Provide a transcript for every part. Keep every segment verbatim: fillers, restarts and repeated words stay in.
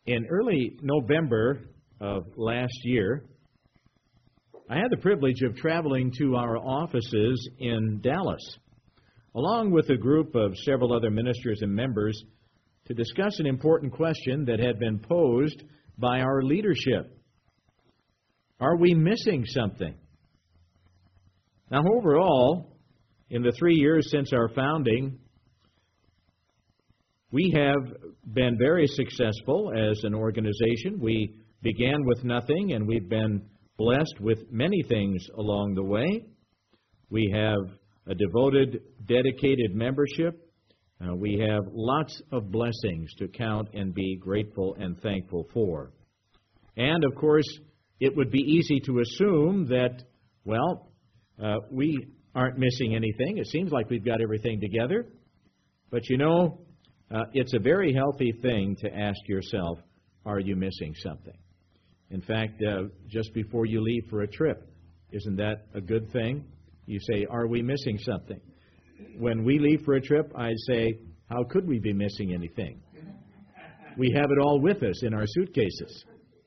In early November of last year, I had the privilege of traveling to our offices in Dallas, along with a group of several other ministers and members, to discuss an important question that had been posed by our leadership. Are we missing something? Now, overall, in the three years since our founding, we have been very successful as an organization. We began with nothing, and we've been blessed with many things along the way. We have a devoted, dedicated membership. Uh, we have lots of blessings to count and be grateful and thankful for. And, of course, it would be easy to assume that, well, uh, we aren't missing anything. It seems like we've got everything together. But, you know, uh, it's a very healthy thing to ask yourself, are you missing something? In fact, uh, just before you leave for a trip, isn't that a good thing? You say, are we missing something? When we leave for a trip, I say, how could we be missing anything? We have it all with us in our suitcases.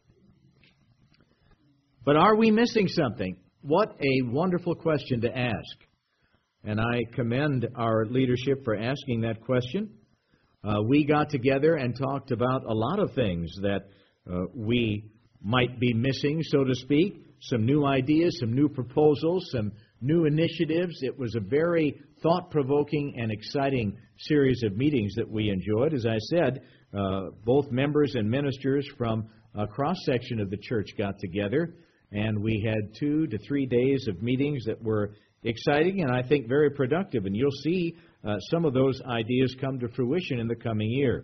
But are we missing something? What a wonderful question to ask. And I commend our leadership for asking that question. Uh, we got together and talked about a lot of things that uh, we might be missing, so to speak. Some new ideas, some new proposals, some new initiatives. It was a very thought-provoking and exciting series of meetings that we enjoyed. As I said, uh, both members and ministers from a cross-section of the church got together, and we had two to three days of meetings that were exciting and I think very productive. And you'll see uh, some of those ideas come to fruition in the coming year.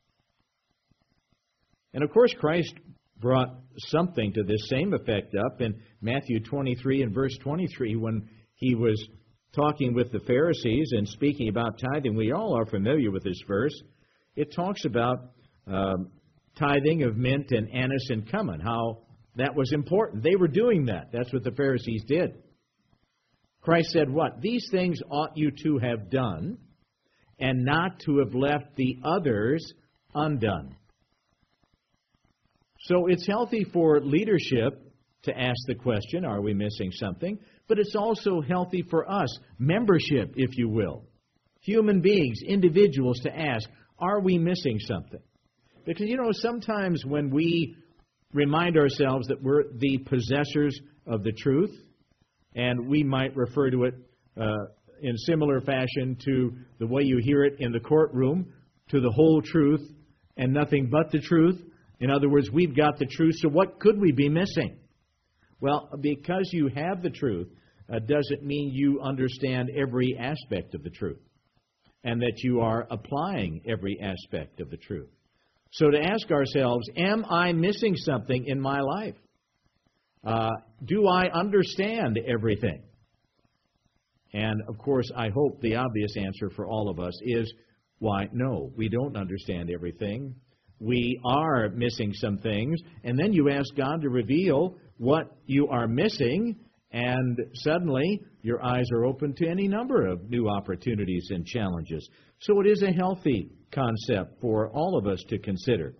And of course, Christ brought something to this same effect up in Matthew twenty-three and verse twenty-three when he was talking with the Pharisees and speaking about tithing. We all are familiar with this verse. It talks about um, tithing of mint and anise and cumin, how that was important. They were doing that. That's what the Pharisees did. Christ said what? These things ought you to have done, and not to have left the others undone. So it's healthy for leadership to ask the question, are we missing something? But it's also healthy for us, membership, if you will, human beings, individuals, to ask, are we missing something? Because, you know, sometimes when we remind ourselves that we're the possessors of the truth, and we might refer to it uh, in similar fashion to the way you hear it in the courtroom, to the whole truth and nothing but the truth. In other words, we've got the truth, so what could we be missing? Well, because you have the truth uh, doesn't mean you understand every aspect of the truth and that you are applying every aspect of the truth. So to ask ourselves, am I missing something in my life? Uh, do I understand everything? And, of course, I hope the obvious answer for all of us is, why, no, we don't understand everything. We are missing some things, and then you ask God to reveal what you are missing, and suddenly your eyes are open to any number of new opportunities and challenges. So it is a healthy concept for all of us to consider.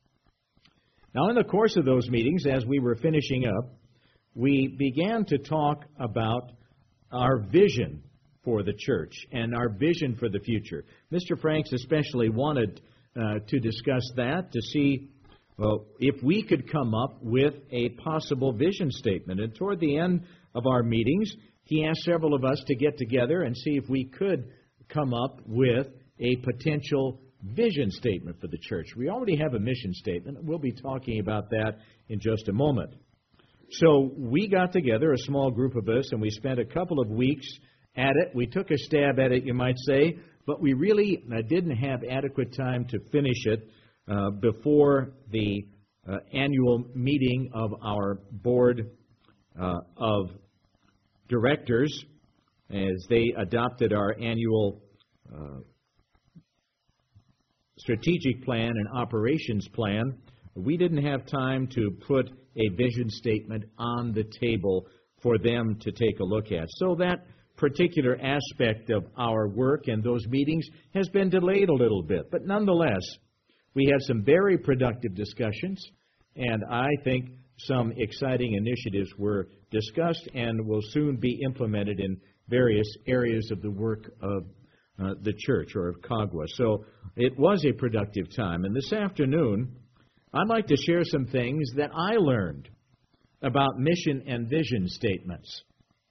Now, in the course of those meetings, as we were finishing up, we began to talk about our vision for the church and our vision for the future. Mister Franks especially wanted Uh, to discuss that, to see well, if we could come up with a possible vision statement. And toward the end of our meetings, he asked several of us to get together and see if we could come up with a potential vision statement for the church. We already have a mission statement. We'll be talking about that in just a moment. So we got together, a small group of us, and we spent a couple of weeks at it. We took a stab at it, you might say, but we really uh, didn't have adequate time to finish it uh, before the uh, annual meeting of our board uh, of directors as they adopted our annual uh, strategic plan and operations plan. We didn't have time to put a vision statement on the table for them to take a look at. So that particular aspect of our work and those meetings has been delayed a little bit. But nonetheless, We had some very productive discussions, and I think some exciting initiatives were discussed and will soon be implemented in various areas of the work of uh, the church or of Kagwa. So it was a productive time. And this afternoon, I'd like to share some things that I learned about mission and vision statements.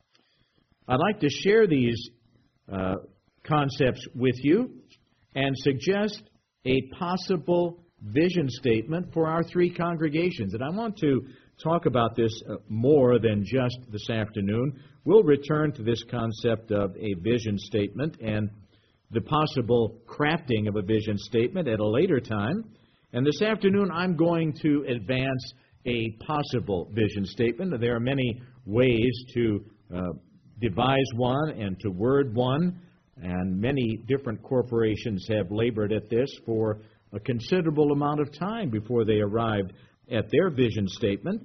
I'd like to share these uh, concepts with you and suggest a possible vision statement for our three congregations. And I want to talk about this uh, more than just this afternoon. We'll return to this concept of a vision statement and the possible crafting of a vision statement at a later time. And this afternoon, I'm going to advance a possible vision statement. There are many ways to uh, devise one and to word one, and many different corporations have labored at this for a considerable amount of time before they arrived at their vision statement.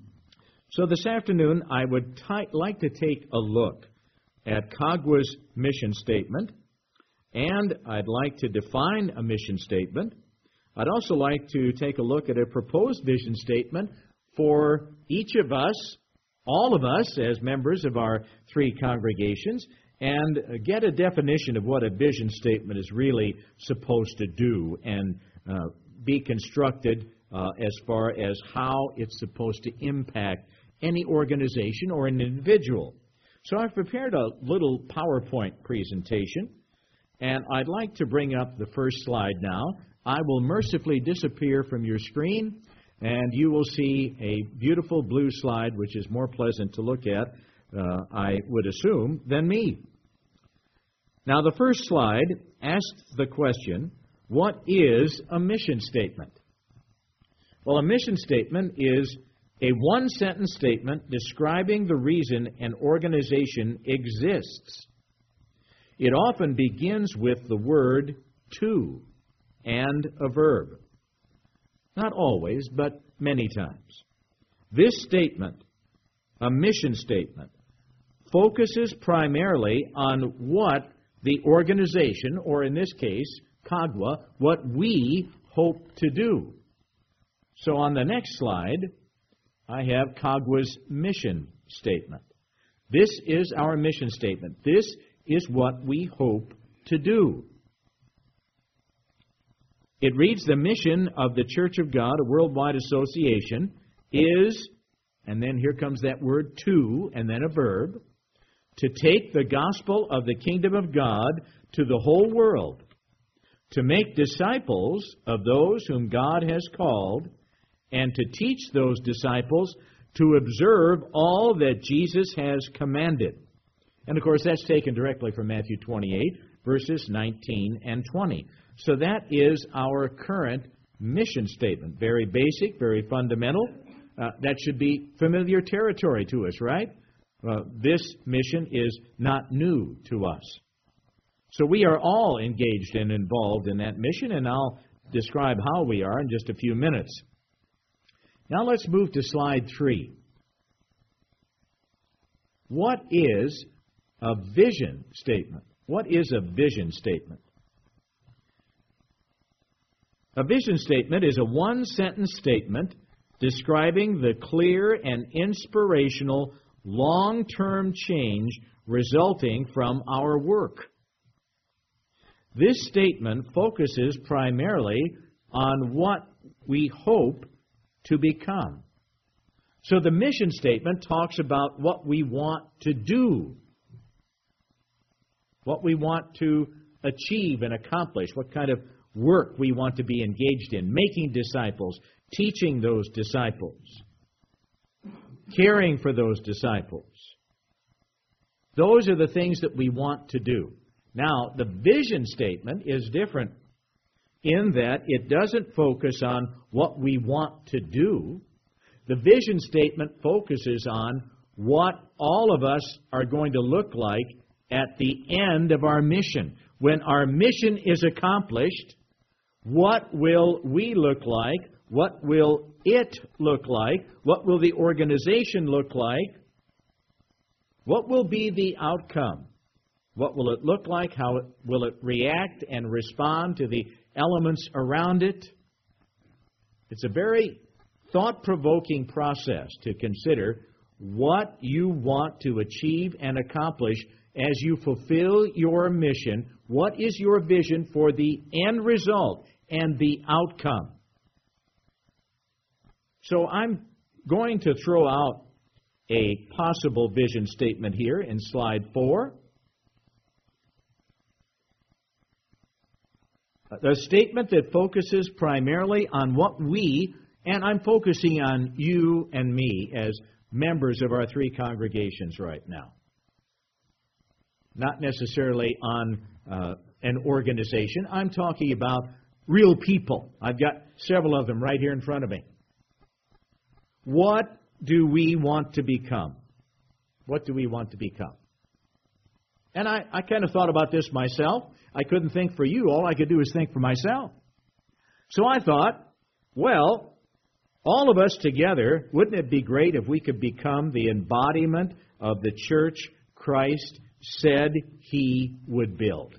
So this afternoon, I would t- like to take a look at Kagwa's mission statement, and I'd like to define a mission statement. I'd also like to take a look at a proposed vision statement for each of us, all of us as members of our three congregations, and get a definition of what a vision statement is really supposed to do and uh, be constructed uh, as far as how it's supposed to impact any organization or an individual. So I've prepared a little PowerPoint presentation, and I'd like to bring up the first slide now. I will mercifully disappear from your screen, and you will see a beautiful blue slide, which is more pleasant to look at, uh, I would assume, than me. Now, the first slide asks the question, what is a mission statement? Well, a mission statement is a one-sentence statement describing the reason an organization exists. It often begins with the word to and a verb. Not always, but many times. This statement, a mission statement, focuses primarily on what the organization, or in this case, Kagwa, what we hope to do. So on the next slide, I have Kagwa's mission statement. This is our mission statement. This is what we hope to do. It reads, the mission of the Church of God, a worldwide association, is, and then here comes that word to, and then a verb, to take the gospel of the kingdom of God to the whole world, to make disciples of those whom God has called, and to teach those disciples to observe all that Jesus has commanded. And of course, that's taken directly from Matthew twenty-eight, verses nineteen and twenty. So that is our current mission statement. Very basic, very fundamental. Uh, that should be familiar territory to us, right? Uh, this mission is not new to us. So we are all engaged and involved in that mission, and I'll describe how we are in just a few minutes. Now let's move to slide three. What is a vision statement? What is a vision statement? A vision statement is a one-sentence statement describing the clear and inspirational long-term change resulting from our work. This statement focuses primarily on what we hope to become. So the mission statement talks about what we want to do, what we want to achieve and accomplish, what kind of work we want to be engaged in, making disciples, teaching those disciples, caring for those disciples. Those are the things that we want to do. Now, the vision statement is different in that it doesn't focus on what we want to do. The vision statement focuses on what all of us are going to look like at the end of our mission. When our mission is accomplished, what will we look like? What will it look like? What will the organization look like? What will be the outcome? What will it look like? How will it react and respond to the elements around it? It's a very thought-provoking process to consider what you want to achieve and accomplish as you fulfill your mission. What is your vision for the end result and the outcome? So I'm going to throw out a possible vision statement here in slide four. A statement that focuses primarily on what we, and I'm focusing on you and me as members of our three congregations right now. Not necessarily on uh, an organization. I'm talking about real people. I've got several of them right here in front of me. What do we want to become? What do we want to become? And I, I kind of thought about this myself. I couldn't think for you. All I could do is think for myself. So I thought, well, all of us together, wouldn't it be great if we could become the embodiment of the church Christ said He would build?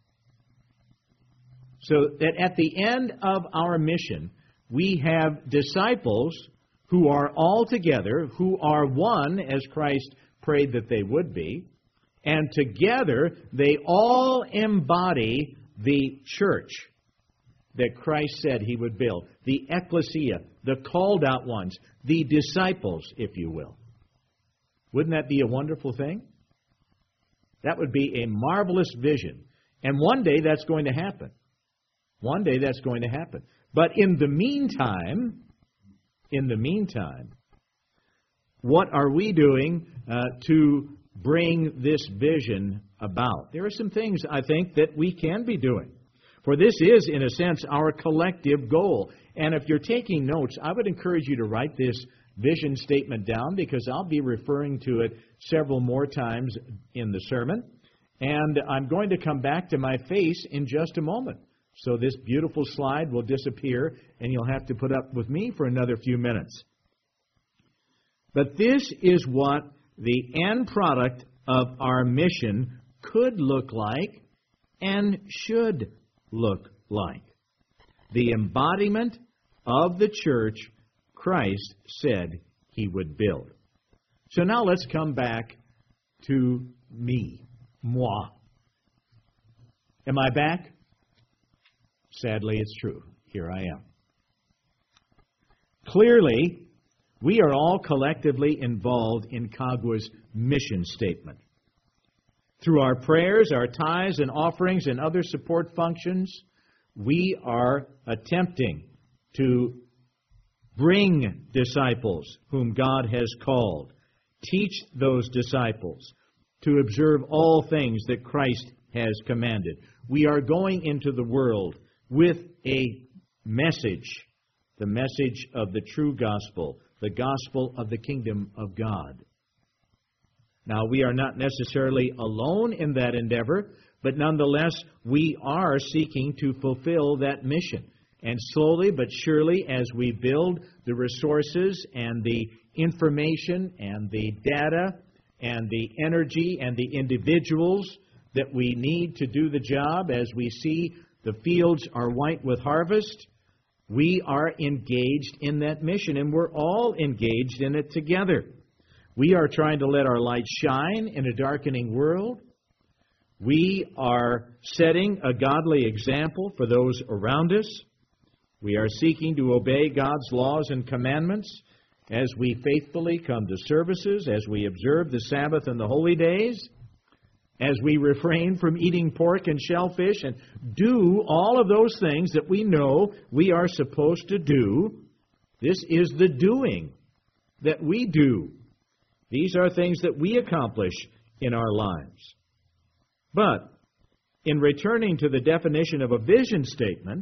So that at the end of our mission, we have disciples who are all together, who are one, as Christ prayed that they would be, and together they all embody the church that Christ said He would build, the ecclesia, the called out ones, the disciples, if you will. Wouldn't that be a wonderful thing? That would be a marvelous vision. And one day that's going to happen. One day that's going to happen. But in the meantime, in the meantime, what are we doing uh, to bring this vision about? There are some things, I think, that we can be doing. For this is, in a sense, our collective goal. And if you're taking notes, I would encourage you to write this vision statement down, because I'll be referring to it several more times in the sermon. And I'm going to come back to my face in just a moment. So this beautiful slide will disappear, and you'll have to put up with me for another few minutes. But this is what the end product of our mission could look like and should look like. The embodiment of the church Christ said He would build. So now let's come back to me, moi. Am I back? Sadly, it's true. Here I am. Clearly, we are all collectively involved in C A G Wa's mission statement. Through our prayers, our tithes and offerings, and other support functions, we are attempting to bring disciples whom God has called, teach those disciples to observe all things that Christ has commanded. We are going into the world with a message, the message of the true gospel, the gospel of the kingdom of God. Now, we are not necessarily alone in that endeavor, but nonetheless, we are seeking to fulfill that mission. And slowly but surely, as we build the resources and the information and the data and the energy and the individuals that we need to do the job, as we see the fields are white with harvest, we are engaged in that mission, and we're all engaged in it together. We are trying to let our light shine in a darkening world. We are setting a godly example for those around us. We are seeking to obey God's laws and commandments as we faithfully come to services, as we observe the Sabbath and the holy days, as we refrain from eating pork and shellfish, and do all of those things that we know we are supposed to do. This is the doing that we do. These are things that we accomplish in our lives. But in returning to the definition of a vision statement,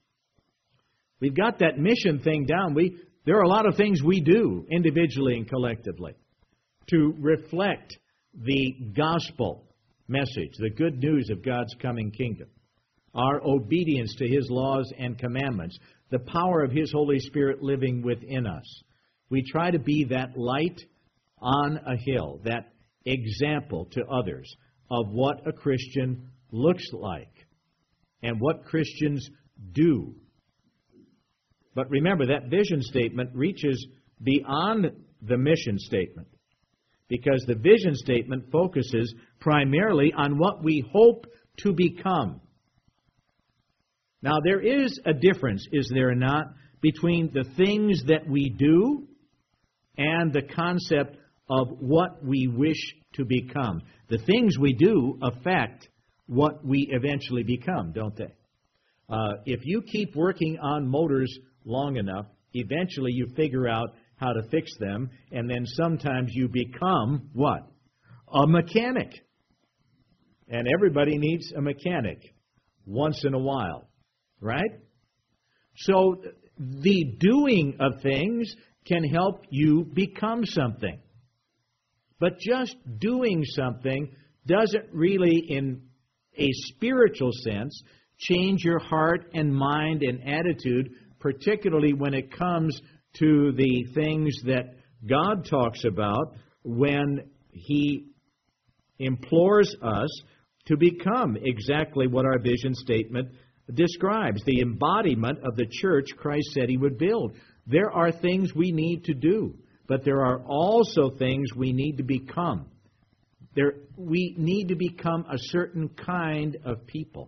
we've got that mission thing down. We there are a lot of things we do individually and collectively to reflect the gospel message, the good news of God's coming kingdom, our obedience to His laws and commandments, the power of His Holy Spirit living within us. We try to be that light on a hill, that example to others of what a Christian looks like and what Christians do. But remember, that vision statement reaches beyond the mission statement, because the vision statement focuses primarily on what we hope to become. Now, there is a difference, is there not, between the things that we do and the concept of what we wish to become. The things we do affect what we eventually become, don't they? Uh, if you keep working on motors long enough, eventually you figure out how to fix them, and then sometimes you become what? A mechanic. And everybody needs a mechanic once in a while, right? So the doing of things can help you become something. But just doing something doesn't really, in a spiritual sense, change your heart and mind and attitude, particularly when it comes to the things that God talks about when He implores us to become exactly what our vision statement describes, the embodiment of the church Christ said He would build. There are things we need to do, but there are also things we need to become. There, we need to become a certain kind of people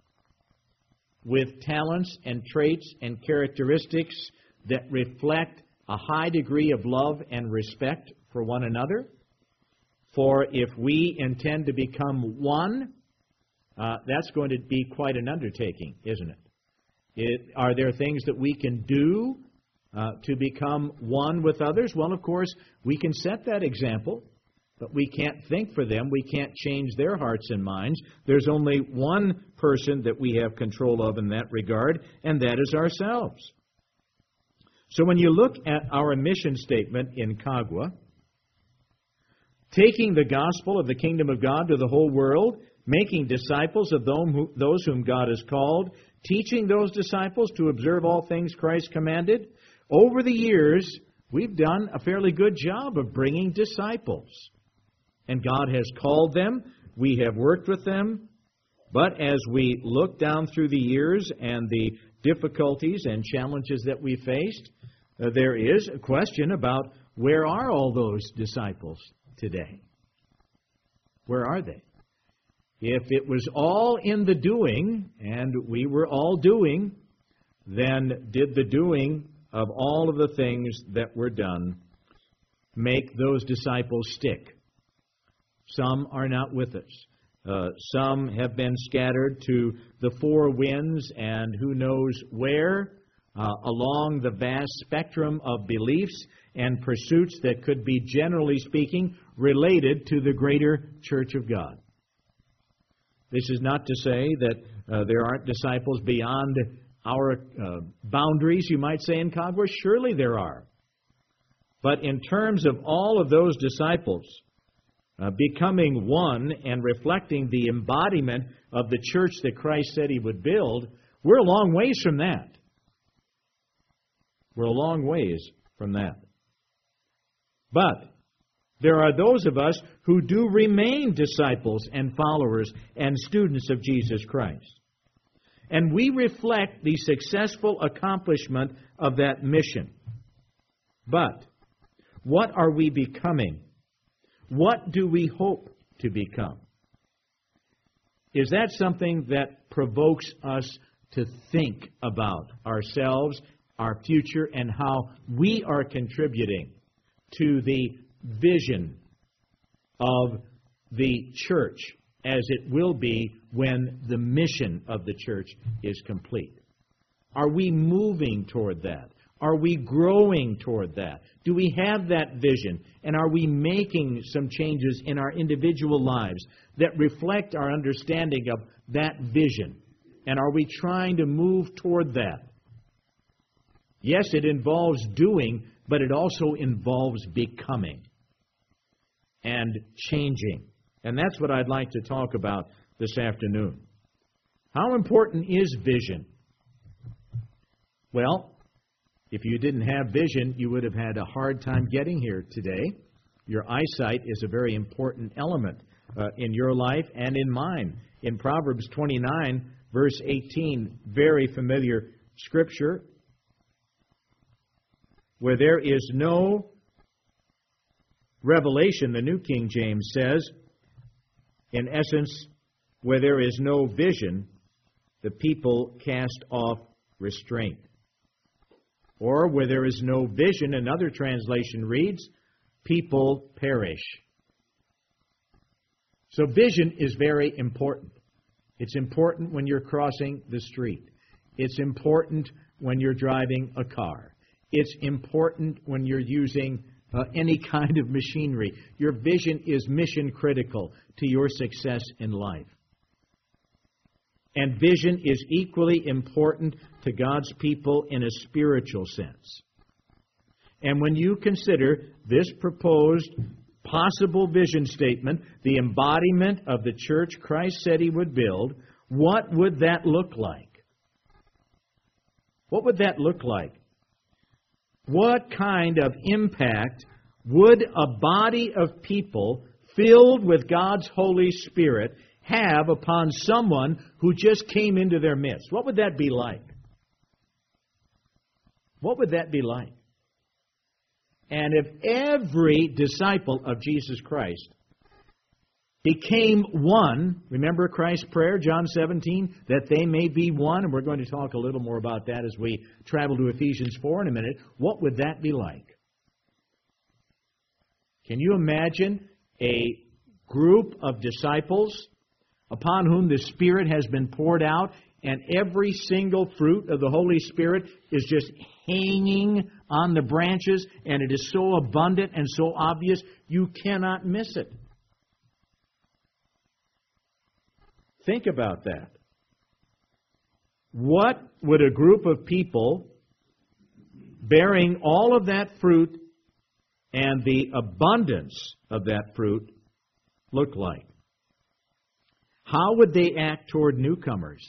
with talents and traits and characteristics that reflect a high degree of love and respect for one another. For if we intend to become one, uh, that's going to be quite an undertaking, isn't it? it are there things that we can do uh, to become one with others? Well, of course, we can set that example, but we can't think for them. We can't change their hearts and minds. There's only one person that we have control of in that regard, and that is ourselves. So when you look at our mission statement in Kagwa, taking the gospel of the kingdom of God to the whole world, making disciples of those whom God has called, teaching those disciples to observe all things Christ commanded, over the years, we've done a fairly good job of bringing disciples. And God has called them. We have worked with them. But as we look down through the years and the difficulties and challenges that we faced, uh, there is a question about where are all those disciples today? Where are they? If it was all in the doing, and we were all doing, then did the doing of all of the things that were done make those disciples stick? Some are not with us. Uh, some have been scattered to the four winds and who knows where, uh, along the vast spectrum of beliefs and pursuits that could be, generally speaking, related to the greater church of God. This is not to say that uh, there aren't disciples beyond our uh, boundaries, you might say, in Kagwa. Surely there are. But in terms of all of those disciples uh, becoming one and reflecting the embodiment of the church that Christ said He would build, we're a long ways from that. We're a long ways from that. But there are those of us who do remain disciples and followers and students of Jesus Christ. And we reflect the successful accomplishment of that mission. But what are we becoming? What do we hope to become? Is that something that provokes us to think about ourselves, our future, and how we are contributing to the vision of the church as it will be when the mission of the church is complete? Are we moving toward that? Are we growing toward that? Do we have that vision? And are we making some changes in our individual lives that reflect our understanding of that vision? And are we trying to move toward that? Yes, it involves doing, but it also involves becoming and changing. And that's what I'd like to talk about this afternoon. How important is vision? Well, if you didn't have vision, you would have had a hard time getting here today. Your eyesight is a very important element uh, in your life and in mine. In Proverbs twenty-nine, verse eighteen, very familiar scripture, where there is no revelation, the New King James says, in essence, where there is no vision, the people cast off restraint. Or where there is no vision, another translation reads, people perish. So vision is very important. It's important when you're crossing the street. It's important when you're driving a car. It's important when you're using uh, any kind of machinery. Your vision is mission critical to your success in life. And vision is equally important to God's people in a spiritual sense. And when you consider this proposed possible vision statement, the embodiment of the church Christ said He would build, what would that look like? What would that look like? What kind of impact would a body of people filled with God's Holy Spirit have upon someone who just came into their midst? What would that be like? What would that be like? And if every disciple of Jesus Christ became one, remember Christ's prayer, John seventeen, that they may be one, and we're going to talk a little more about that as we travel to Ephesians four in a minute, what would that be like? Can you imagine a group of disciples upon whom the Spirit has been poured out, and every single fruit of the Holy Spirit is just hanging on the branches, and it is so abundant and so obvious, you cannot miss it. Think about that. What would a group of people bearing all of that fruit and the abundance of that fruit look like? How would they act toward newcomers?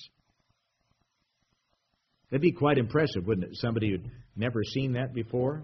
That'd be quite impressive, wouldn't it? Somebody who'd never seen that before.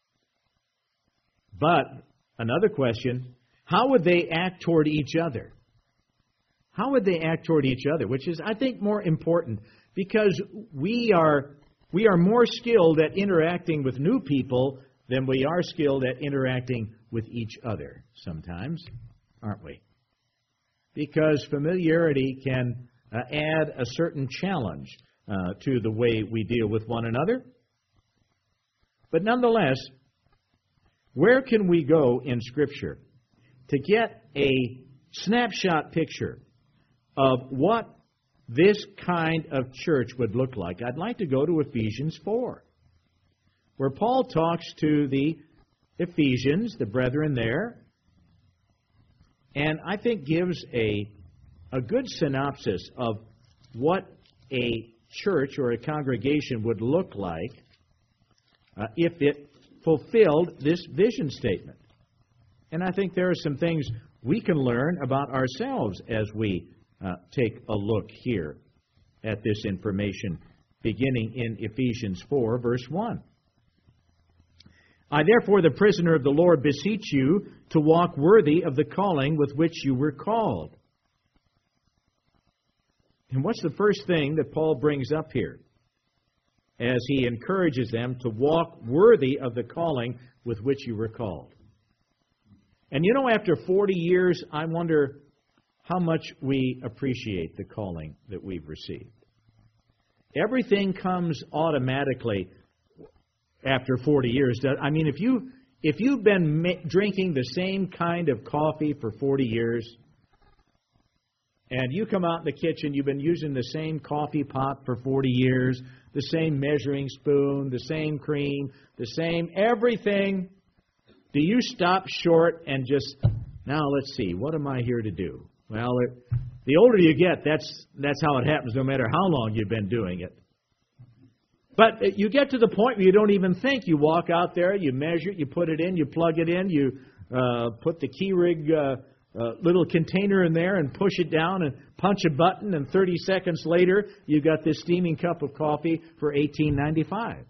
But another question, how would they act toward each other? How would they act toward each other? Which is, I think, more important, because we are we are more skilled at interacting with new people than we are skilled at interacting with each other sometimes, aren't we? Because familiarity can uh, add a certain challenge uh, to the way we deal with one another. But nonetheless, where can we go in Scripture to get a snapshot picture of what this kind of church would look like? I'd like to go to Ephesians four, where Paul talks to the Ephesians, the brethren there, and I think gives a, a good synopsis of what a church or a congregation would look like uh, if it fulfilled this vision statement. And I think there are some things we can learn about ourselves as we uh, take a look here at this information, beginning in Ephesians four, verse one. I therefore, the prisoner of the Lord, beseech you to walk worthy of the calling with which you were called. And what's the first thing that Paul brings up here as he encourages them to walk worthy of the calling with which you were called? And you know, after forty years, I wonder how much we appreciate the calling that we've received. Everything comes automatically after forty years. I mean, if you if you've been ma- drinking the same kind of coffee for forty years, and you come out in the kitchen, you've been using the same coffee pot for forty years, the same measuring spoon, the same cream, the same everything, do you stop short and just, now let's see, what am I here to do? Well, it, the older you get, that's that's how it happens, no matter how long you've been doing it. But you get to the point where you don't even think. You walk out there, you measure it, you put it in, you plug it in, you uh, put the Keurig uh, uh, little container in there and push it down and punch a button, and thirty seconds later, you've got this steaming cup of coffee for eighteen ninety-five.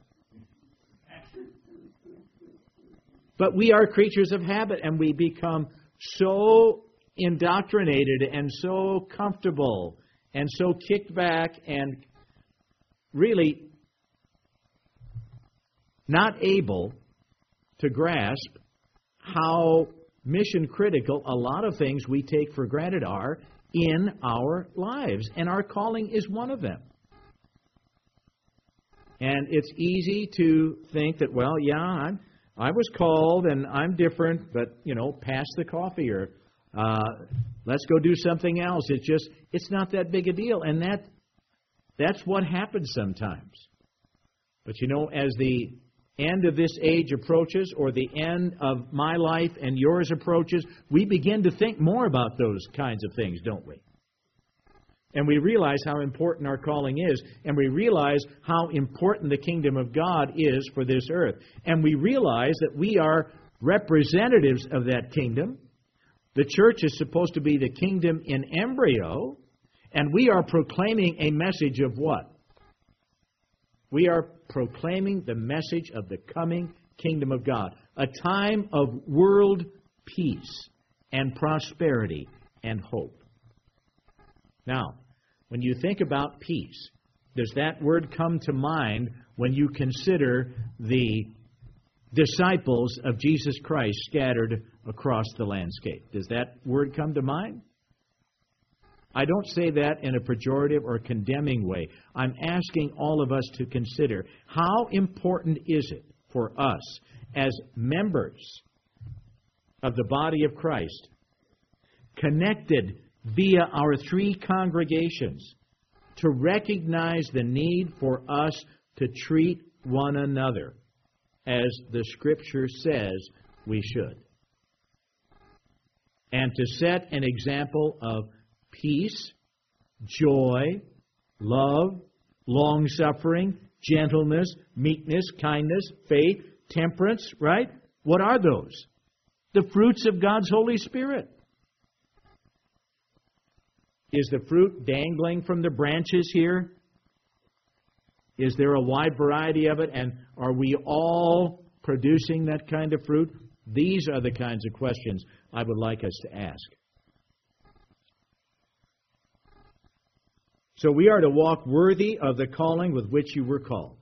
But we are creatures of habit, and we become so indoctrinated and so comfortable and so kicked back and really not able to grasp how mission critical a lot of things we take for granted are in our lives, and our calling is one of them. And it's easy to think that, well, yeah, I'm, I was called and I'm different, but, you know, pass the coffee or uh, let's go do something else. It's just, it's not that big a deal. And that that's what happens sometimes. But, you know, as the end of this age approaches, or the end of my life and yours approaches, we begin to think more about those kinds of things, don't we? And we realize how important our calling is, and we realize how important the kingdom of God is for this earth. And we realize that we are representatives of that kingdom. The church is supposed to be the kingdom in embryo, and we are proclaiming a message of what? We are proclaiming the message of the coming kingdom of God, a time of world peace and prosperity and hope. Now, when you think about peace, does that word come to mind when you consider the disciples of Jesus Christ scattered across the landscape? Does that word come to mind? I don't say that in a pejorative or condemning way. I'm asking all of us to consider, how important is it for us as members of the body of Christ, connected via our three congregations, to recognize the need for us to treat one another as the Scripture says we should, and to set an example of peace, joy, love, long-suffering, gentleness, meekness, kindness, faith, temperance, right? What are those? The fruits of God's Holy Spirit. Is the fruit dangling from the branches here? Is there a wide variety of it? And are we all producing that kind of fruit? These are the kinds of questions I would like us to ask. So we are to walk worthy of the calling with which you were called.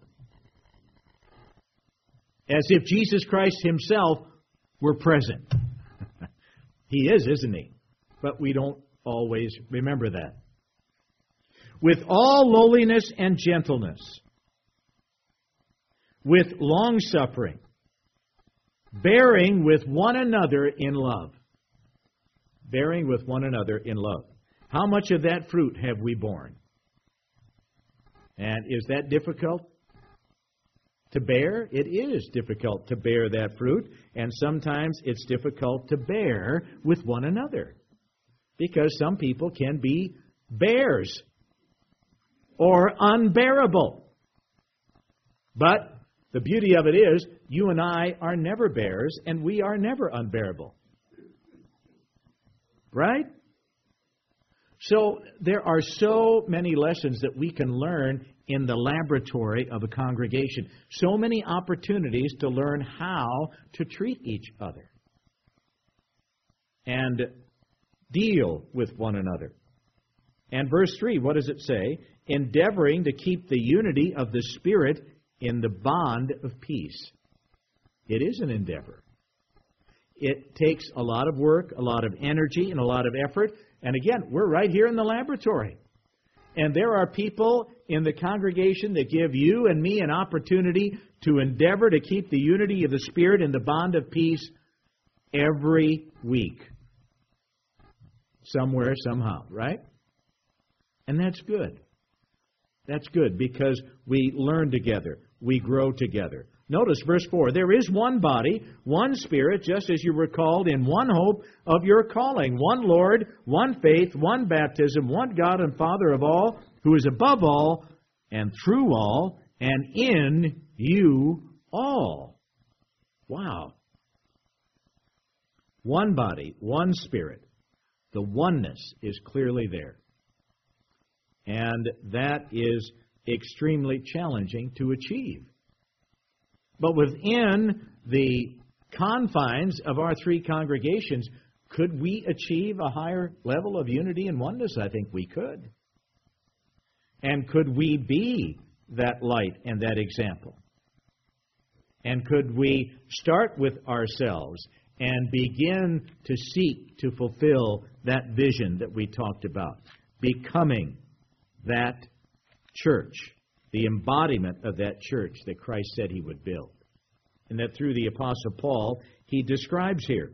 As if Jesus Christ Himself were present. He is, isn't He? But we don't always remember that. With all lowliness and gentleness, with long-suffering, bearing with one another in love. Bearing with one another in love. How much of that fruit have we borne? And is that difficult to bear? It is difficult to bear that fruit, and sometimes it's difficult to bear with one another, because some people can be bears or unbearable. But the beauty of it is, you and I are never bears, and we are never unbearable. Right? So there are so many lessons that we can learn in the laboratory of a congregation. So many opportunities to learn how to treat each other and deal with one another. And verse three, what does it say? Endeavoring to keep the unity of the Spirit in the bond of peace. It is an endeavor. It takes a lot of work, a lot of energy, and a lot of effort. And again, we're right here in the laboratory. And there are people in the congregation that give you and me an opportunity to endeavor to keep the unity of the Spirit in the bond of peace every week. Somewhere, somehow, right? And that's good. That's good because we learn together. We grow together. Notice verse four, there is one body, one Spirit, just as you were called in one hope of your calling, one Lord, one faith, one baptism, one God and Father of all, who is above all and through all and in you all. Wow. One body, one Spirit. The oneness is clearly there. And that is extremely challenging to achieve. But within the confines of our three congregations, could we achieve a higher level of unity and oneness? I think we could. And could we be that light and that example? And could we start with ourselves and begin to seek to fulfill that vision that we talked about, becoming that church, the embodiment of that church that Christ said He would build, and that through the Apostle Paul He describes here.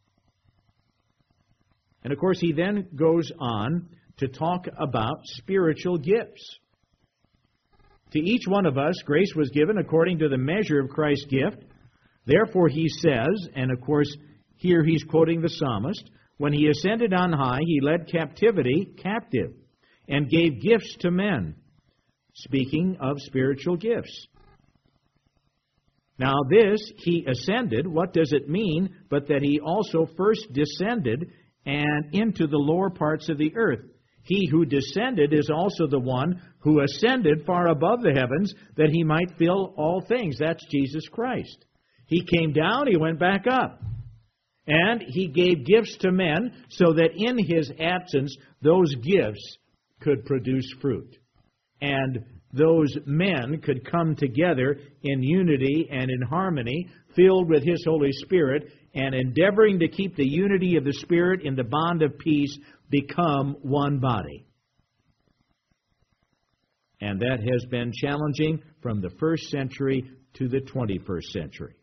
And of course, he then goes on to talk about spiritual gifts. To each one of us, grace was given according to the measure of Christ's gift. Therefore, he says, and of course, here he's quoting the psalmist, when He ascended on high, He led captivity captive and gave gifts to men. Speaking of spiritual gifts. Now this, He ascended, what does it mean but that He also first descended and into the lower parts of the earth? He who descended is also the one who ascended far above the heavens that He might fill all things. That's Jesus Christ. He came down, He went back up. And He gave gifts to men so that in His absence, those gifts could produce fruit. And those men could come together in unity and in harmony, filled with His Holy Spirit, and endeavoring to keep the unity of the Spirit in the bond of peace, become one body. And that has been challenging from the first century to the twenty-first century.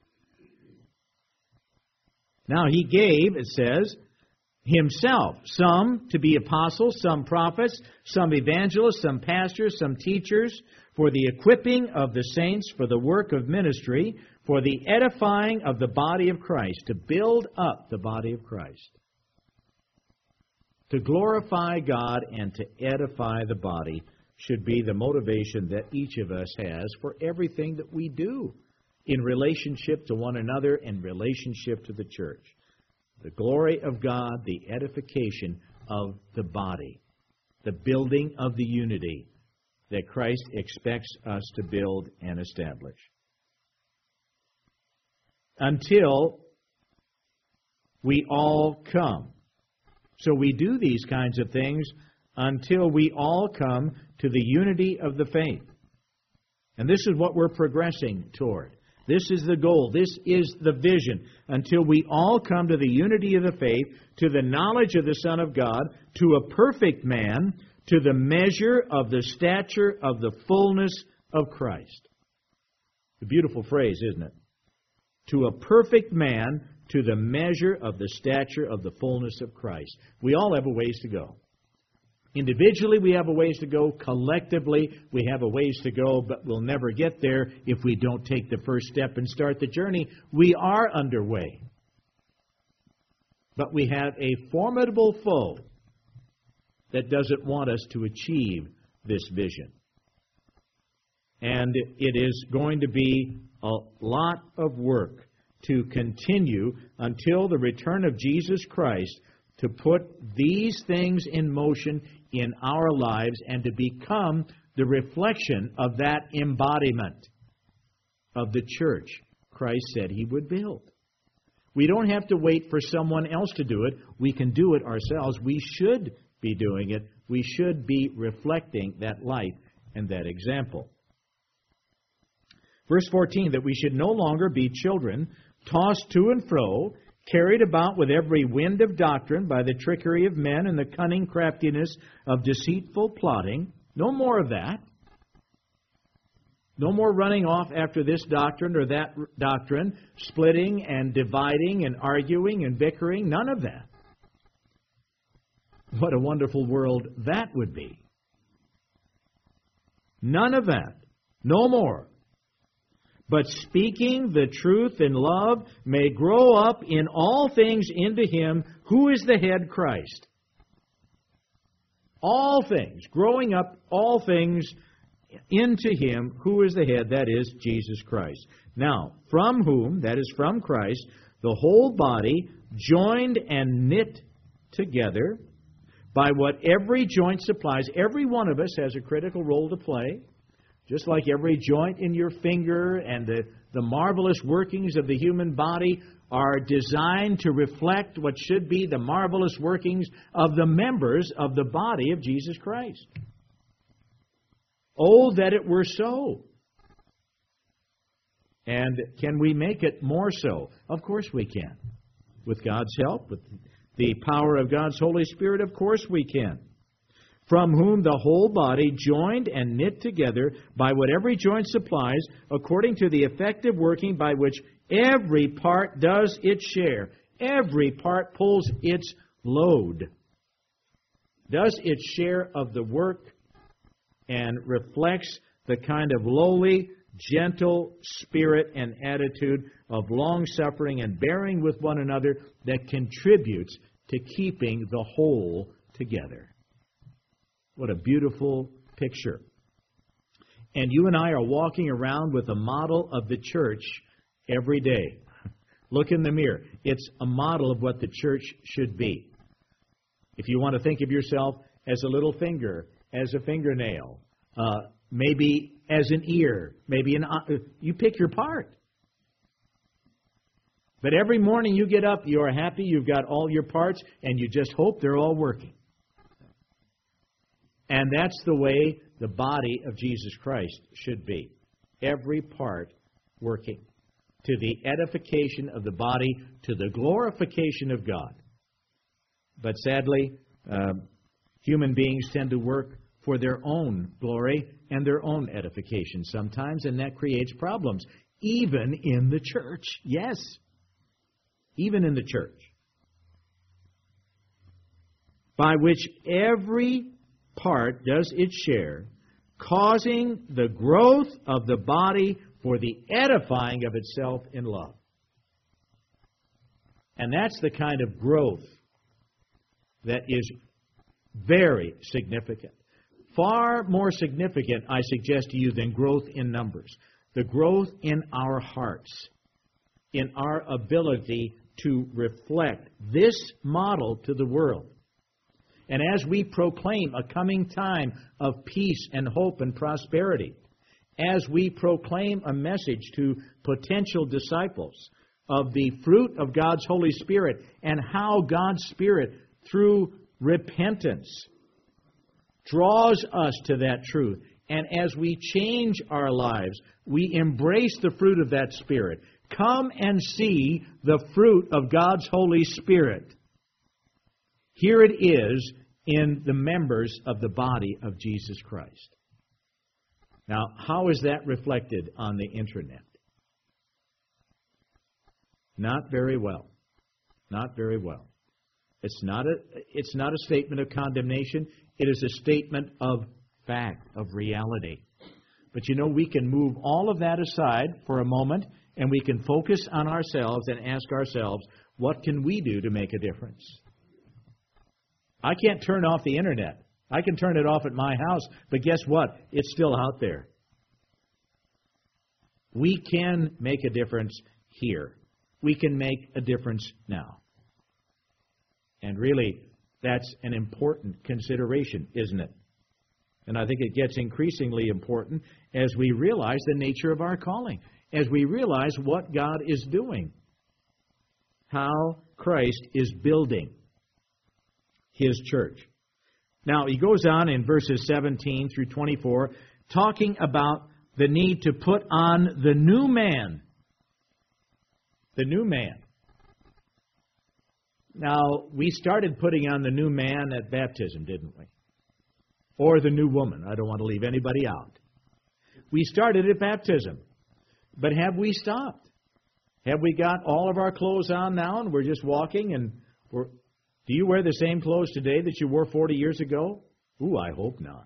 Now He gave, it says, Himself, some to be apostles, some prophets, some evangelists, some pastors, some teachers, for the equipping of the saints, for the work of ministry, for the edifying of the body of Christ, to build up the body of Christ, to glorify God and to edify the body should be the motivation that each of us has for everything that we do in relationship to one another, in relationship to the church. The glory of God, the edification of the body, the building of the unity that Christ expects us to build and establish. Until we all come. So we do these kinds of things until we all come to the unity of the faith. And this is what we're progressing toward. This is the goal. This is the vision. Until we all come to the unity of the faith, to the knowledge of the Son of God, to a perfect man, to the measure of the stature of the fullness of Christ. A beautiful phrase, isn't it? To a perfect man, to the measure of the stature of the fullness of Christ. We all have a ways to go. Individually, we have a ways to go. Collectively, we have a ways to go, but we'll never get there if we don't take the first step and start the journey. We are underway. But we have a formidable foe that doesn't want us to achieve this vision. And it is going to be a lot of work to continue until the return of Jesus Christ to put these things in motion in our lives and to become the reflection of that embodiment of the church Christ said He would build. We don't have to wait for someone else to do it. We can do it ourselves. We should be doing it. We should be reflecting that light and that example. Verse fourteen, that we should no longer be children, tossed to and fro, carried about with every wind of doctrine by the trickery of men and the cunning craftiness of deceitful plotting. No more of that. No more running off after this doctrine or that doctrine, splitting and dividing and arguing and bickering. None of that. What a wonderful world that would be. None of that. No more. But speaking the truth in love may grow up in all things into Him who is the head, Christ. All things, growing up all things into Him who is the head, that is Jesus Christ. Now, from whom, that is from Christ, the whole body, joined and knit together by what every joint supplies. Every one of us has a critical role to play. Just like every joint in your finger and the, the marvelous workings of the human body are designed to reflect what should be the marvelous workings of the members of the body of Jesus Christ. Oh, that it were so. And can we make it more so? Of course we can. With God's help, with the power of God's Holy Spirit, of course we can. From whom the whole body, joined and knit together by what every joint supplies, according to the effective working by which every part does its share. Every part pulls its load, does its share of the work, and reflects the kind of lowly, gentle spirit and attitude of long-suffering and bearing with one another that contributes to keeping the whole together. What a beautiful picture. And you and I are walking around with a model of the church every day. Look in the mirror. It's a model of what the church should be. If you want to think of yourself as a little finger, as a fingernail, uh, maybe as an ear, maybe an eye, you pick your part. But every morning you get up, you are happy, you've got all your parts, and you just hope they're all working. And that's the way the body of Jesus Christ should be. Every part working to the edification of the body, to the glorification of God. But sadly, uh, human beings tend to work for their own glory and their own edification sometimes, and that creates problems, even in the church. Yes, even in the church. By which every part does its share, causing the growth of the body for the edifying of itself in love. And that's the kind of growth that is very significant. Far more significant, I suggest to you, than growth in numbers. The growth in our hearts, in our ability to reflect this model to the world. And as we proclaim a coming time of peace and hope and prosperity, as we proclaim a message to potential disciples of the fruit of God's Holy Spirit and how God's Spirit, through repentance, draws us to that truth. And as we change our lives, we embrace the fruit of that Spirit. Come and see the fruit of God's Holy Spirit. Here it is in the members of the body of Jesus Christ. Now, how is that reflected on the internet? Not very well. Not very well. It's not a, it's not a statement of condemnation. It is a statement of fact, of reality. But you know, we can move all of that aside for a moment, and we can focus on ourselves and ask ourselves, what can we do to make a difference? I can't turn off the internet. I can turn it off at my house, but guess what? It's still out there. We can make a difference here. We can make a difference now. And really, that's an important consideration, isn't it? And I think it gets increasingly important as we realize the nature of our calling, as we realize what God is doing, how Christ is building His church. Now, he goes on in verses seventeen through twenty-four, talking about the need to put on the new man. The new man. Now, we started putting on the new man at baptism, didn't we? Or the new woman. I don't want to leave anybody out. We started at baptism. But have we stopped? Have we got all of our clothes on now and we're just walking and we're... Do you wear the same clothes today that you wore forty years ago? Ooh, I hope not.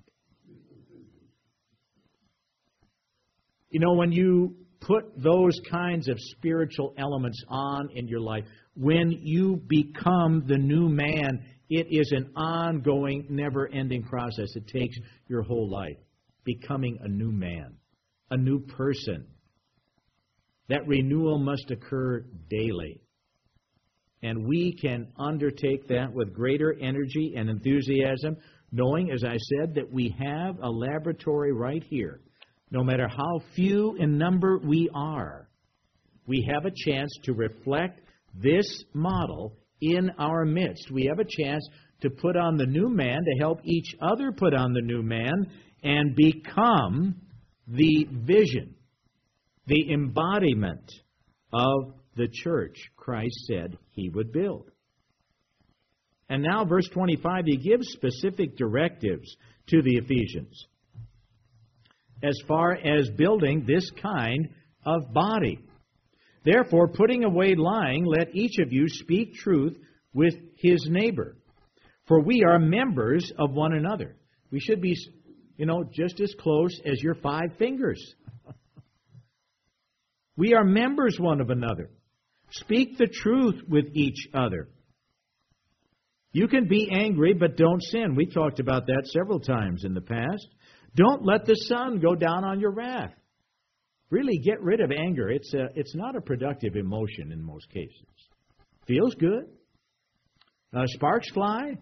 You know, when you put those kinds of spiritual elements on in your life, when you become the new man, it is an ongoing, never-ending process. It takes your whole life, becoming a new man, a new person. That renewal must occur daily. And we can undertake that with greater energy and enthusiasm, knowing, as I said, that we have a laboratory right here. No matter how few in number we are, we have a chance to reflect this model in our midst. We have a chance to put on the new man, to help each other put on the new man, and become the vision the embodiment of the church Christ said He would build. And now, verse twenty-five, he gives specific directives to the Ephesians as far as building this kind of body. Therefore, putting away lying, let each of you speak truth with his neighbor, for we are members of one another. We should be, you know, just as close as your five fingers. We are members one of another. Speak the truth with each other. You can be angry, but don't sin. We talked about that several times in the past. Don't let the sun go down on your wrath. Really get rid of anger. It's a, it's not a productive emotion in most cases. Feels good. Uh, sparks fly.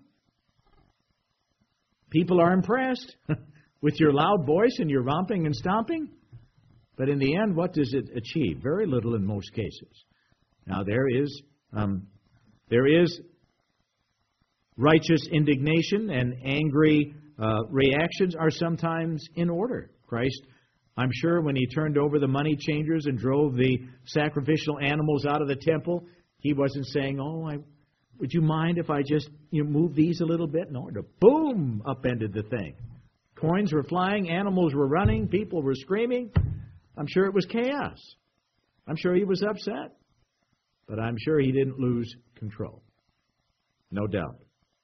People are impressed with your loud voice and your romping and stomping. But in the end, what does it achieve? Very little in most cases. Now, there is um, there is righteous indignation, and angry uh, reactions are sometimes in order. Christ, I'm sure, when He turned over the money changers and drove the sacrificial animals out of the temple, He wasn't saying, oh, I, would you mind if I just you know, move these a little bit? No, boom, upended the thing. Coins were flying, animals were running, people were screaming. I'm sure it was chaos. I'm sure He was upset. But I'm sure He didn't lose control. No doubt.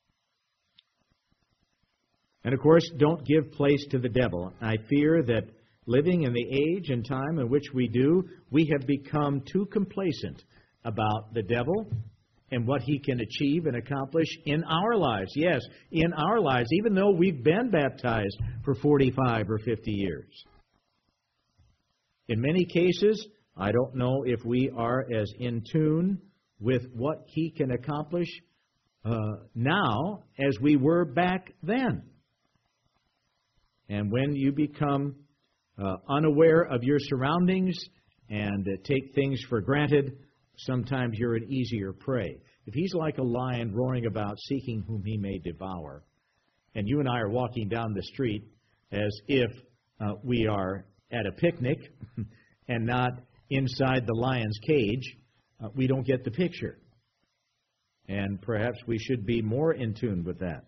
And of course, don't give place to the devil. I fear that living in the age and time in which we do, we have become too complacent about the devil and what he can achieve and accomplish in our lives. Yes, in our lives, even though we've been baptized for forty-five or fifty years. In many cases, I don't know if we are as in tune with what he can accomplish uh, now as we were back then. And when you become uh, unaware of your surroundings and uh, take things for granted, sometimes you're an easier prey. If he's like a lion roaring about seeking whom he may devour, and you and I are walking down the street as if uh, we are at a picnic and not inside the lion's cage, uh, we don't get the picture. And perhaps we should be more in tune with that.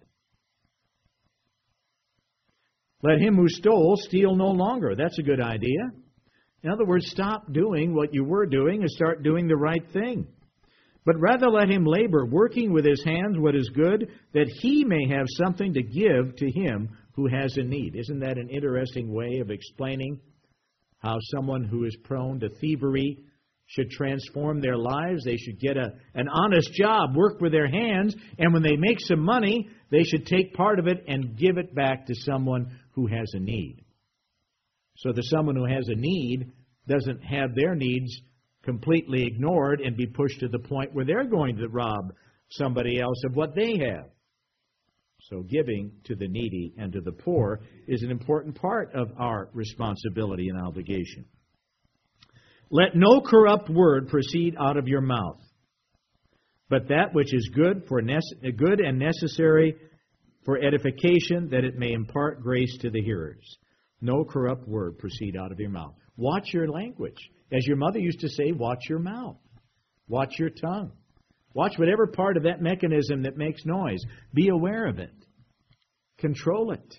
Let him who stole steal no longer. That's a good idea. In other words, stop doing what you were doing and start doing the right thing. But rather let him labor, working with his hands what is good, that he may have something to give to him who has a need. Isn't that an interesting way of explaining how someone who is prone to thievery should transform their lives? They should get a, an honest job, work with their hands, and when they make some money, they should take part of it and give it back to someone who has a need. So that someone who has a need doesn't have their needs completely ignored and be pushed to the point where they're going to rob somebody else of what they have. So giving to the needy and to the poor is an important part of our responsibility and obligation. Let no corrupt word proceed out of your mouth, but that which is good for nece- good and necessary for edification, that it may impart grace to the hearers. No corrupt word proceed out of your mouth. Watch your language. As your mother used to say, watch your mouth. Watch your tongue. Watch whatever part of that mechanism that makes noise. Be aware of it. Control it.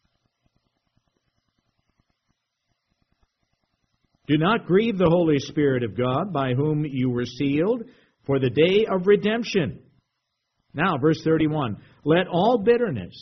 Do not grieve the Holy Spirit of God, by whom you were sealed for the day of redemption. Now, verse thirty-one. Let all bitterness,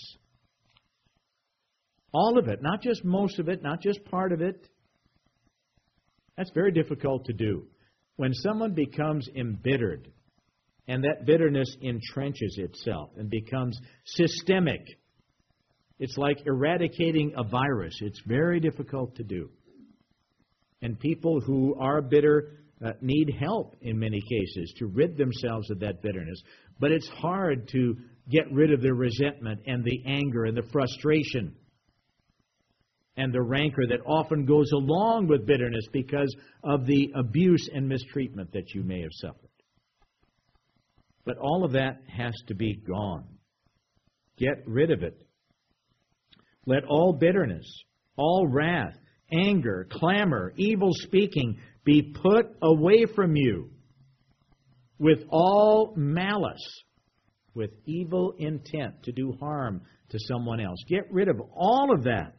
all of it, not just most of it, not just part of it. That's very difficult to do. When someone becomes embittered, and that bitterness entrenches itself and becomes systemic, it's like eradicating a virus. It's very difficult to do. And people who are bitter uh, need help in many cases to rid themselves of that bitterness. But it's hard to get rid of the resentment and the anger and the frustration and the rancor that often goes along with bitterness because of the abuse and mistreatment that you may have suffered. But all of that has to be gone. Get rid of it. Let all bitterness, all wrath, anger, clamor, evil speaking be put away from you with all malice, with evil intent to do harm to someone else. Get rid of all of that.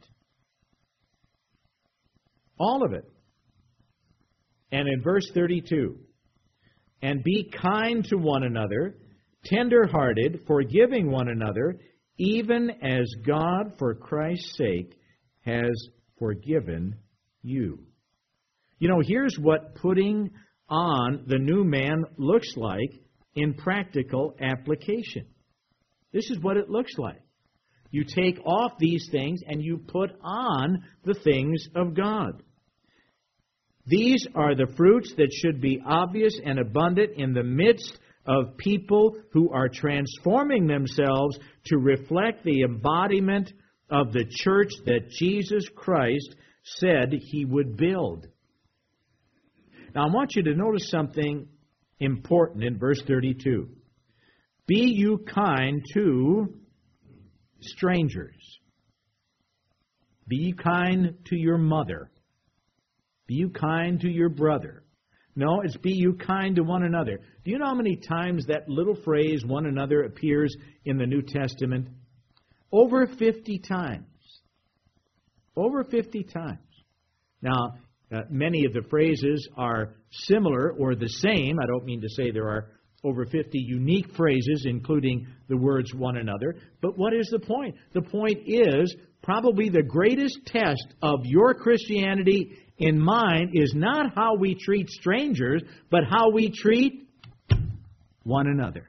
All of it. And in verse thirty-two, and be kind to one another, tender-hearted, forgiving one another, even as God, for Christ's sake, has forgiven you. You know, here's what putting on the new man looks like in practical application. This is what it looks like. You take off these things and you put on the things of God. These are the fruits that should be obvious and abundant in the midst of people who are transforming themselves to reflect the embodiment of the church that Jesus Christ said He would build. Now, I want you to notice something important in verse thirty-two. Be you kind to strangers. Be you kind to your mother. Be you kind to your brother. No, it's be you kind to one another. Do you know how many times that little phrase, one another, appears in the New Testament? Over fifty times. Over fifty times. Now, uh, many of the phrases are similar or the same. I don't mean to say there are over fifty unique phrases, including the words one another. But what is the point? The point is, probably the greatest test of your Christianity in mine is not how we treat strangers, but how we treat one another.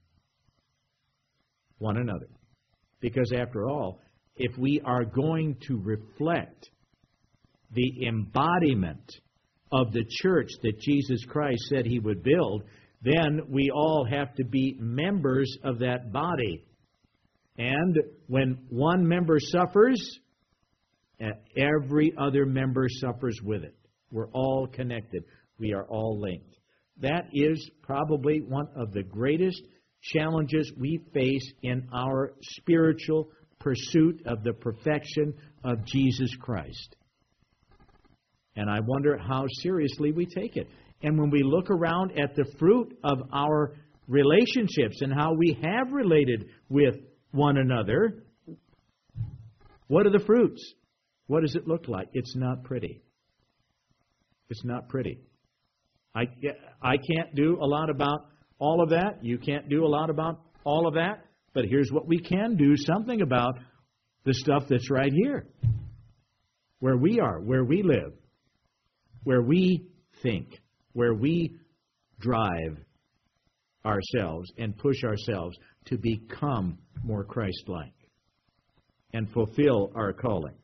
One another. Because after all, if we are going to reflect the embodiment of the church that Jesus Christ said He would build, then we all have to be members of that body. And when one member suffers, every other member suffers with it. We're all connected. We are all linked. That is probably one of the greatest challenges we face in our spiritual pursuit of the perfection of Jesus Christ. And I wonder how seriously we take it. And when we look around at the fruit of our relationships and how we have related with one another, what are the fruits? What does it look like? It's not pretty. It's not pretty. I, I can't do a lot about all of that. You can't do a lot about all of that. But here's what we can do something about the stuff that's right here. Where we are, where we live, where we think, where we drive ourselves and push ourselves to become more Christ-like and fulfill our calling.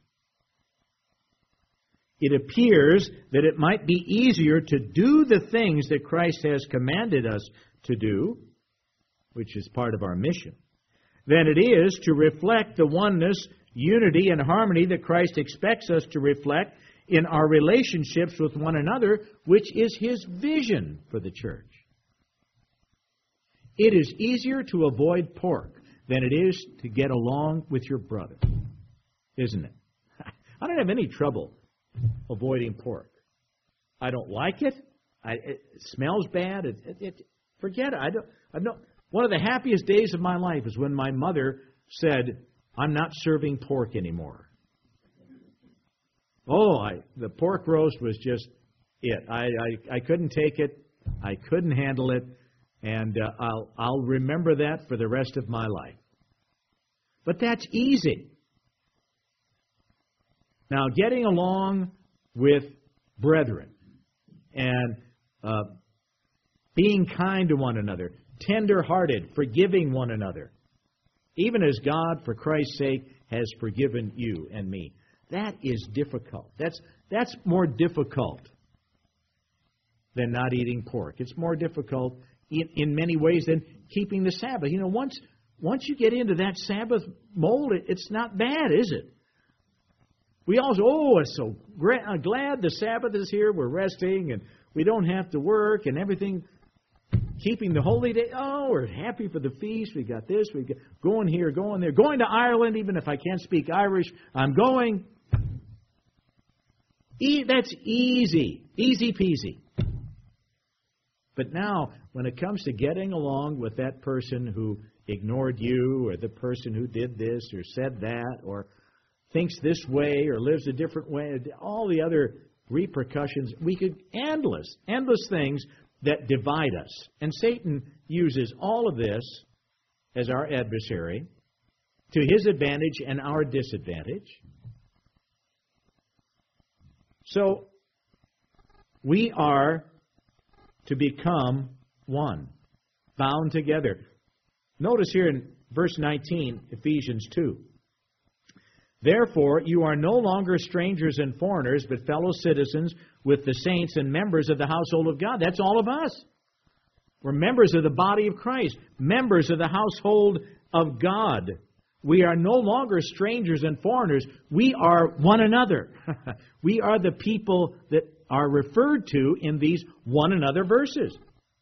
It appears that it might be easier to do the things that Christ has commanded us to do, which is part of our mission, than it is to reflect the oneness, unity, and harmony that Christ expects us to reflect in our relationships with one another, which is His vision for the church. It is easier to avoid pork than it is to get along with your brother, isn't it? I don't have any trouble avoiding pork. I don't like it. I, it smells bad. It, it, it, forget it. I don't. I don't. One of the happiest days of my life is when my mother said, "I'm not serving pork anymore." Oh, I, the pork roast was just it. I, I, I couldn't take it. I couldn't handle it, and uh, I'll I'll remember that for the rest of my life. But that's easy. Now, getting along with brethren and uh, being kind to one another, tender-hearted, forgiving one another, even as God, for Christ's sake, has forgiven you and me. That is difficult. That's that's more difficult than not eating pork. It's more difficult in, in many ways than keeping the Sabbath. You know, once once you get into that Sabbath mold, it, it's not bad, is it? We all say, oh, it's so great. I'm glad the Sabbath is here. We're resting, and we don't have to work, and everything. Keeping the holy day. Oh, we're happy for the feast. We got this. We got going here, going there. Going to Ireland, even if I can't speak Irish, I'm going. E- that's easy. Easy peasy. But now, when it comes to getting along with that person who ignored you, or the person who did this or said that, or thinks this way or lives a different way, all the other repercussions, we could endless, endless things that divide us. And Satan uses all of this as our adversary to his advantage and our disadvantage. So, we are to become one, bound together. Notice here in verse nineteen, Ephesians two. Therefore, you are no longer strangers and foreigners, but fellow citizens with the saints and members of the household of God. That's all of us. We're members of the body of Christ, members of the household of God. We are no longer strangers and foreigners. We are one another. We are the people that are referred to in these one another verses.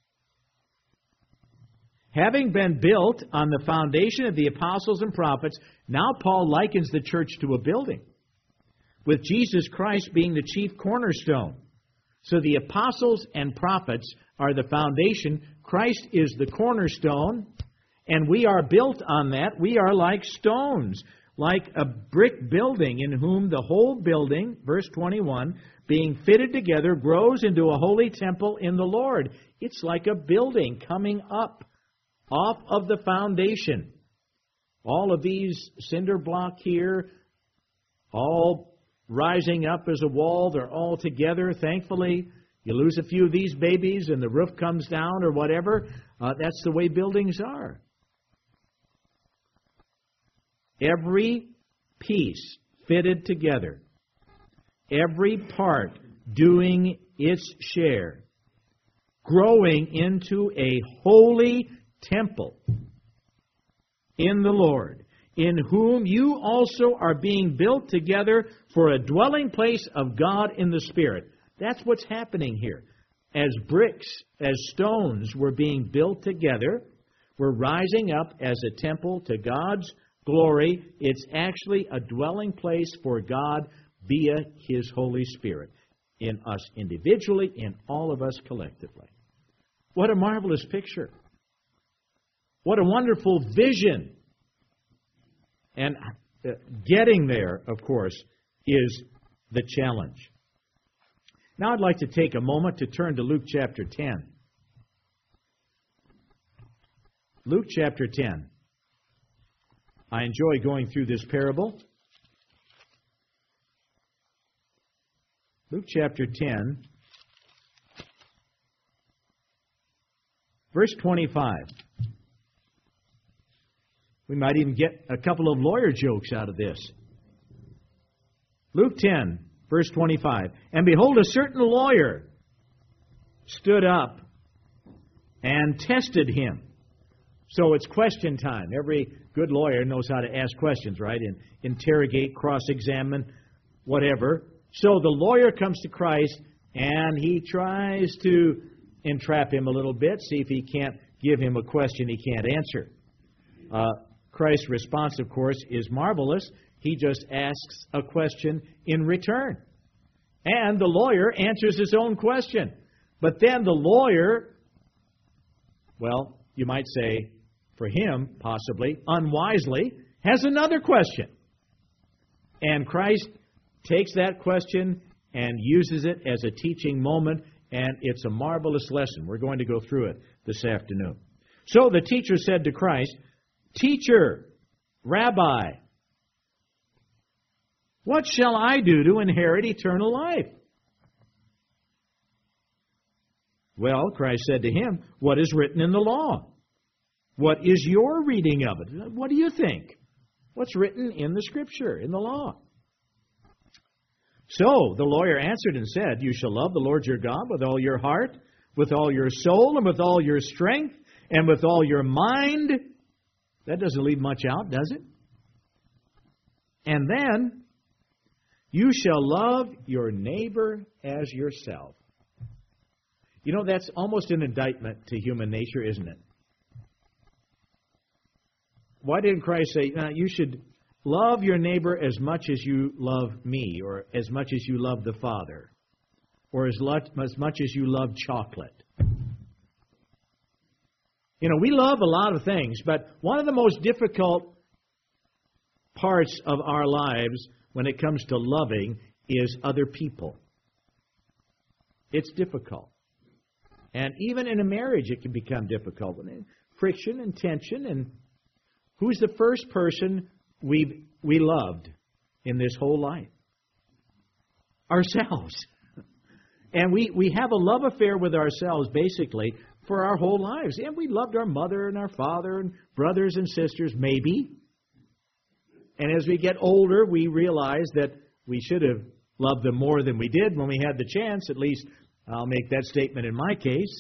Having been built on the foundation of the apostles and prophets, now Paul likens the church to a building, with Jesus Christ being the chief cornerstone. So the apostles and prophets are the foundation. Christ is the cornerstone, and we are built on that. We are like stones, like a brick building, in whom the whole building, verse twenty-one, being fitted together, grows into a holy temple in the Lord. It's like a building coming up off of the foundation. All of these cinder block here, all rising up as a wall, they're all together. Thankfully, you lose a few of these babies and the roof comes down or whatever. Uh, that's the way buildings are. Every piece fitted together, every part doing its share, growing into a holy temple in the Lord, in whom you also are being built together for a dwelling place of God in the Spirit. That's what's happening here. As bricks, as stones were being built together, we're rising up as a temple to God's glory. It's actually a dwelling place for God via His Holy Spirit, in us individually, in all of us collectively. What a marvelous picture. What a wonderful vision. And getting there, of course, is the challenge. Now I'd like to take a moment to turn to Luke chapter ten. Luke chapter ten. I enjoy going through this parable. Luke chapter ten, verse twenty-five. We might even get a couple of lawyer jokes out of this. Luke ten, verse twenty-five. And behold, a certain lawyer stood up and tested him. So it's question time. Every good lawyer knows how to ask questions, right? And interrogate, cross-examine, whatever. So the lawyer comes to Christ and he tries to entrap him a little bit, see if he can't give him a question he can't answer. Uh, Christ's response, of course, is marvelous. He just asks a question in return. And the lawyer answers his own question. But then the lawyer, well, you might say, for him, possibly, unwisely, has another question. And Christ takes that question and uses it as a teaching moment, and it's a marvelous lesson. We're going to go through it this afternoon. So the teacher said to Christ, Teacher, Rabbi, what shall I do to inherit eternal life? Well, Christ said to him, what is written in the law? What is your reading of it? What do you think? What's written in the Scripture, in the law? So the lawyer answered and said, You shall love the Lord your God with all your heart, with all your soul, and with all your strength, and with all your mind. That doesn't leave much out, does it? And then, you shall love your neighbor as yourself. You know, that's almost an indictment to human nature, isn't it? Why didn't Christ say, no, you should love your neighbor as much as you love me, or as much as you love the Father, or as, lo- as much as you love chocolate. You know, we love a lot of things, but one of the most difficult parts of our lives when it comes to loving is other people. It's difficult. And even in a marriage, it can become difficult. Friction and tension. And who's the first person we we loved in this whole life? Ourselves. And we, we have a love affair with ourselves, basically, for our whole lives. And we loved our mother and our father and brothers and sisters, maybe. And as we get older, we realize that we should have loved them more than we did when we had the chance. At least I'll make that statement in my case.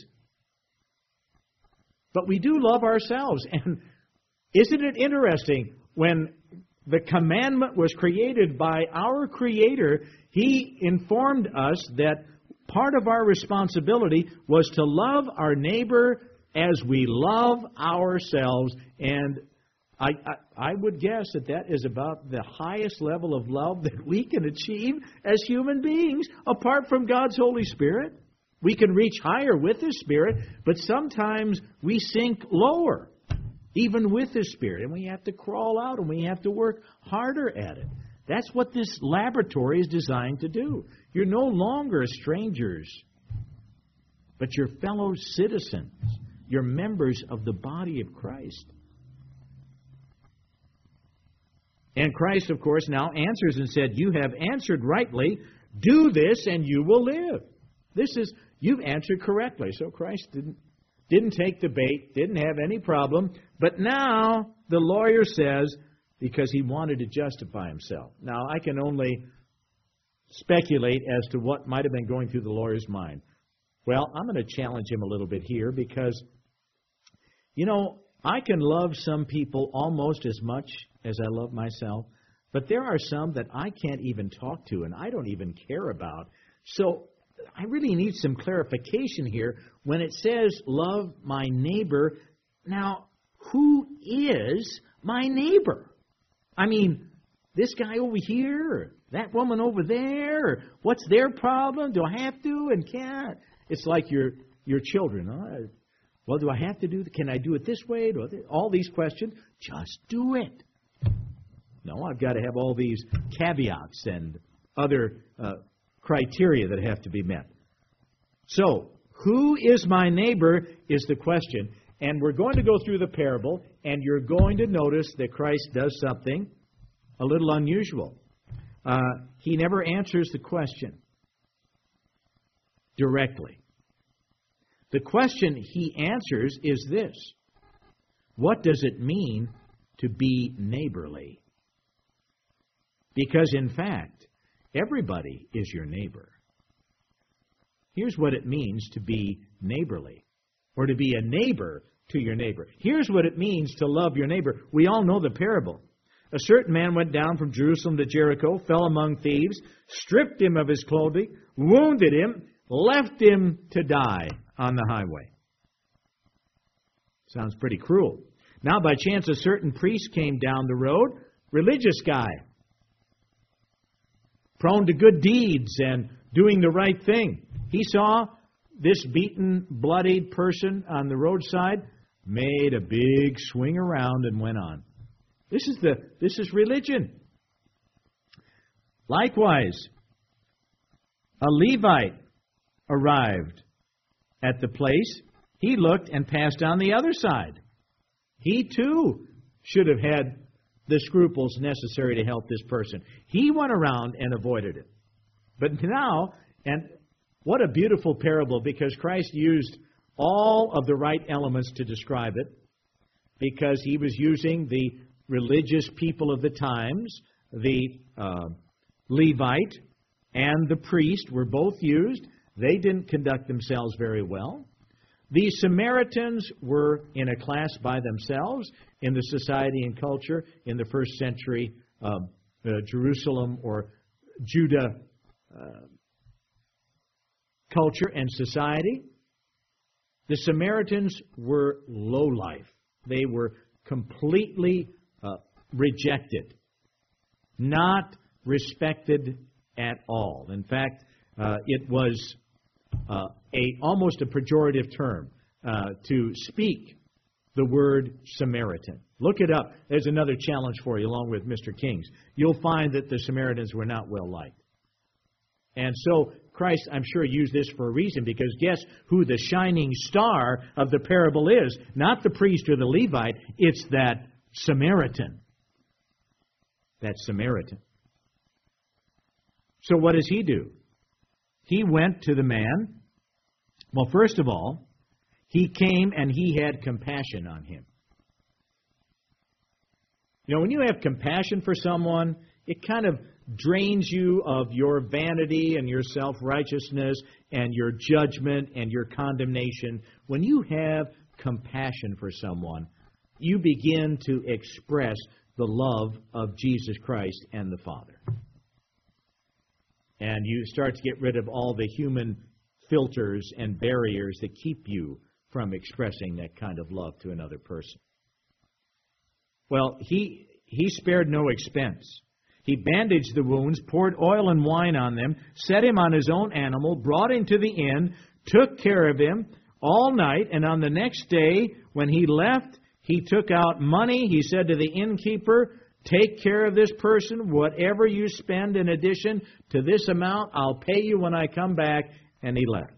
But we do love ourselves. And isn't it interesting, when the commandment was created by our Creator, He informed us that part of our responsibility was to love our neighbor as we love ourselves. And I, I, I would guess that that is about the highest level of love that we can achieve as human beings, apart from God's Holy Spirit. We can reach higher with His Spirit, but sometimes we sink lower, even with His Spirit, and we have to crawl out and we have to work harder at it. That's what this laboratory is designed to do. You're no longer strangers, but you're fellow citizens. You're members of the body of Christ. And Christ, of course, now answers and said, "You have answered rightly. Do this and you will live." This is, you've answered correctly. So Christ didn't, didn't take the bait, didn't have any problem. But now the lawyer says, because he wanted to justify himself. Now, I can only speculate as to what might have been going through the lawyer's mind. Well, I'm going to challenge him a little bit here because, you know, I can love some people almost as much as I love myself, but there are some that I can't even talk to and I don't even care about. So I really need some clarification here. When it says, love my neighbor, now, who is my neighbor? I mean, this guy over here, or that woman over there, or what's their problem? Do I have to and can't? It's like your your children. Huh? Well, do I have to do it? Can I do it this way? Do I, all these questions. Just do it. No, I've got to have all these caveats and other uh, criteria that have to be met. So, who is my neighbor is the question. And we're going to go through the parable, and you're going to notice that Christ does something a little unusual. Uh, he never answers the question directly. The question he answers is this: what does it mean to be neighborly? Because, in fact, everybody is your neighbor. Here's what it means to be neighborly, or to be a neighbor to your neighbor. Here's what it means to love your neighbor. We all know the parable. A certain man went down from Jerusalem to Jericho, fell among thieves, stripped him of his clothing, wounded him, left him to die on the highway. Sounds pretty cruel. Now, by chance, a certain priest came down the road, religious guy, prone to good deeds and doing the right thing. He saw this beaten, bloodied person on the roadside, made a big swing around and went on. This is the this is religion. Likewise, a Levite arrived at the place. He looked and passed on the other side. He too should have had the scruples necessary to help this person. He went around and avoided it. But now, and what a beautiful parable, because Christ used all of the right elements to describe it, because he was using the religious people of the times. The uh, Levite and the priest were both used. They didn't conduct themselves very well. The Samaritans were in a class by themselves in the society and culture in the first century uh, uh, Jerusalem or Judah uh, culture and society. The Samaritans were low life. They were completely uh, rejected. not respected at all. In fact, uh, it was uh, a almost a pejorative term uh, to speak the word Samaritan. Look it up. There's another challenge for you, along with Mister King's. You'll find that the Samaritans were not well liked. And so Christ, I'm sure, used this for a reason, because guess who the shining star of the parable is? Not the priest or the Levite. It's that Samaritan. That Samaritan. So what does he do? He went to the man. Well, first of all, he came and he had compassion on him. You know, when you have compassion for someone, it kind of drains you of your vanity and your self-righteousness and your judgment and your condemnation. When you have compassion for someone, you begin to express the love of Jesus Christ and the Father. And you start to get rid of all the human filters and barriers that keep you from expressing that kind of love to another person. Well, he he spared no expense. He bandaged the wounds, poured oil and wine on them, set him on his own animal, brought him to the inn, took care of him all night, and on the next day, when he left, he took out money. He said to the innkeeper, "Take care of this person. Whatever you spend in addition to this amount, I'll pay you when I come back." And he left.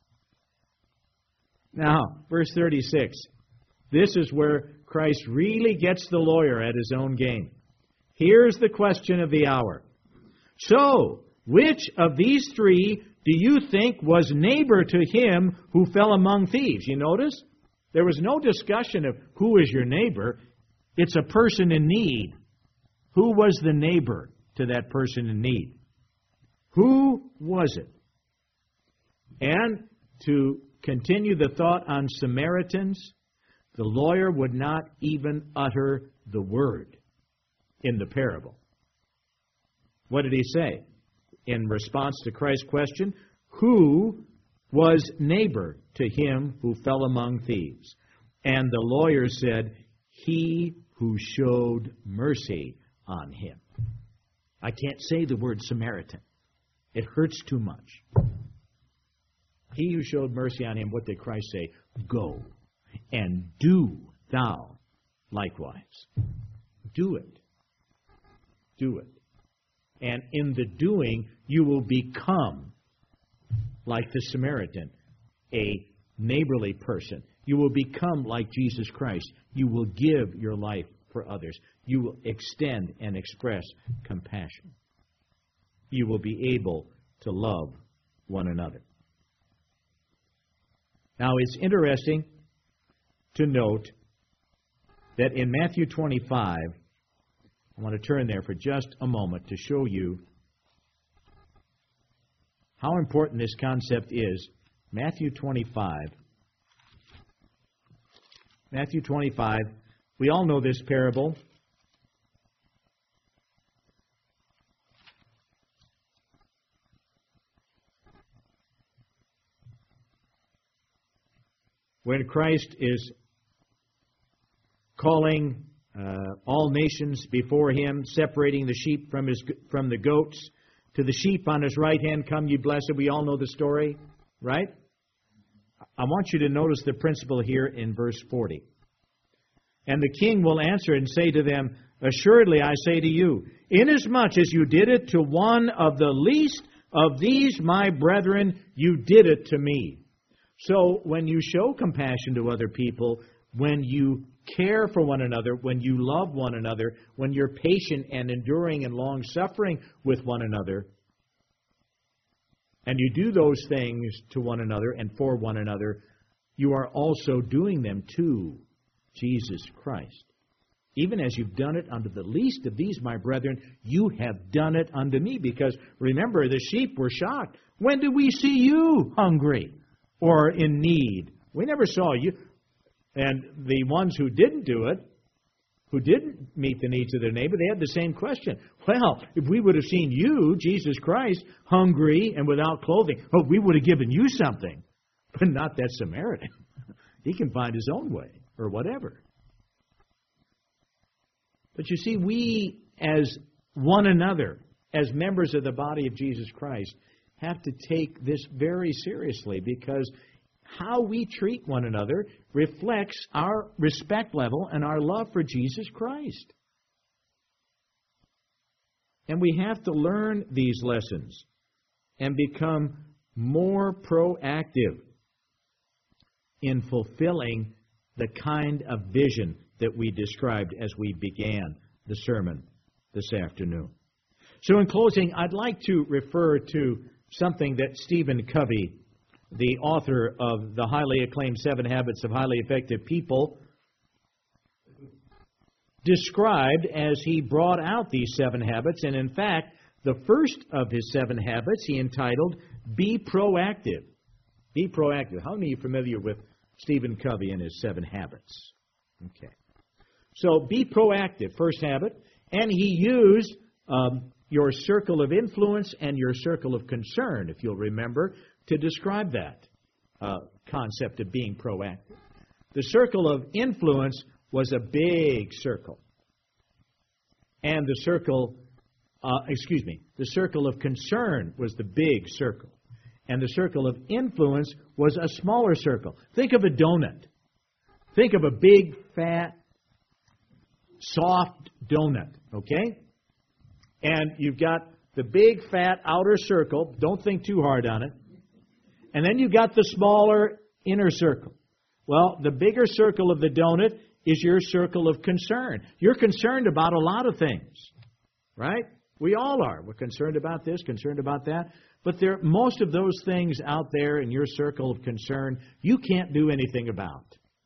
Now, verse thirty-six. This is where Christ really gets the lawyer at his own game. Here's the question of the hour. So, which of these three do you think was neighbor to him who fell among thieves? You notice? There was no discussion of who is your neighbor. It's a person in need. Who was the neighbor to that person in need? Who was it? And to continue the thought on Samaritans, the lawyer would not even utter the word in the parable. What did he say? In response to Christ's question, who was neighbor to him who fell among thieves? And the lawyer said, he who showed mercy on him. I can't say the word Samaritan. It hurts too much. He who showed mercy on him, what did Christ say? Go and do thou likewise. Do it. Do it. And in the doing, you will become, like the Samaritan, a neighborly person. You will become like Jesus Christ. You will give your life for others. You will extend and express compassion. You will be able to love one another. Now, it's interesting to note that in Matthew twenty-five, I want to turn there for just a moment to show you how important this concept is. Matthew twenty-five. Matthew twenty-five. We all know this parable. When Christ is calling uh, all nations before him, separating the sheep from his from the goats, to the sheep on his right hand, come ye blessed. We all know the story, right? I want you to notice the principle here in verse forty. And the king will answer and say to them, assuredly I say to you, inasmuch as you did it to one of the least of these my brethren, you did it to me. So when you show compassion to other people, when you care for one another, when you love one another, when you're patient and enduring and long-suffering with one another, and you do those things to one another and for one another, you are also doing them to Jesus Christ. Even as you've done it unto the least of these, my brethren, you have done it unto me. Because remember, the sheep were shocked. When did we see you hungry or in need? We never saw you. And the ones who didn't do it, who didn't meet the needs of their neighbor, they had the same question. Well, if we would have seen you, Jesus Christ, hungry and without clothing, oh, we would have given you something. But not that Samaritan. He can find his own way or whatever. But you see, we as one another as members of the body of Jesus Christ have to take this very seriously, because how we treat one another reflects our respect level and our love for Jesus Christ. And we have to learn these lessons and become more proactive in fulfilling the kind of vision that we described as we began the sermon this afternoon. So in closing, I'd like to refer to something that Stephen Covey, the author of the highly acclaimed Seven Habits of Highly Effective People, described as he brought out these seven habits. And in fact, the first of his seven habits he entitled, Be Proactive. Be Proactive. How many are familiar with Stephen Covey and his seven habits? Okay. So, be proactive, first habit. And he used um, your circle of influence and your circle of concern, if you'll remember, to describe that uh, concept of being proactive. The circle of influence was a big circle. And the circle, uh, excuse me, the circle of concern was the big circle. And the circle of influence was a smaller circle. Think of a donut. Think of a big, fat, soft donut, okay? And you've got the big, fat outer circle. Don't think too hard on it. And then you've got the smaller inner circle. Well, the bigger circle of the donut is your circle of concern. You're concerned about a lot of things, right? We all are. We're concerned about this, concerned about that. But there, most of those things out there in your circle of concern, you can't do anything about.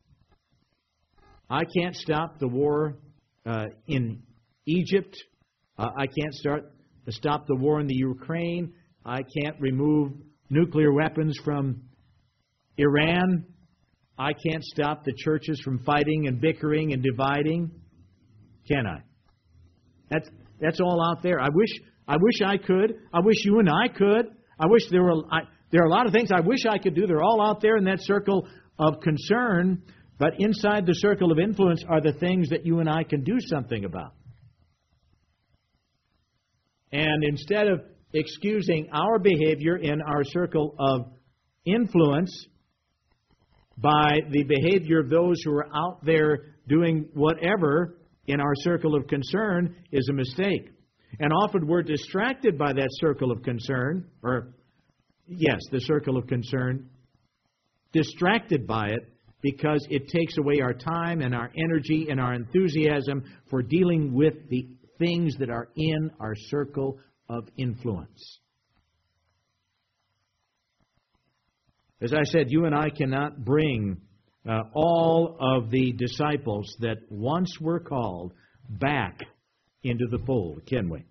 I can't stop the war uh, in Egypt. Uh, I can't start to stop the war in the Ukraine. I can't remove nuclear weapons from Iran. I can't stop the churches from fighting and bickering and dividing. Can I? That's that's all out there. I wish I wish I could. I wish you and I could. I wish there were I, there are a lot of things I wish I could do. They're all out there in that circle of concern. But inside the circle of influence are the things that you and I can do something about. And instead of excusing our behavior in our circle of influence by the behavior of those who are out there doing whatever in our circle of concern is a mistake. And often we're distracted by that circle of concern, or, yes, the circle of concern, distracted by it because it takes away our time and our energy and our enthusiasm for dealing with the things that are in our circle of influence. As I said, you and I cannot bring uh, all of the disciples that once were called back into the fold, can we?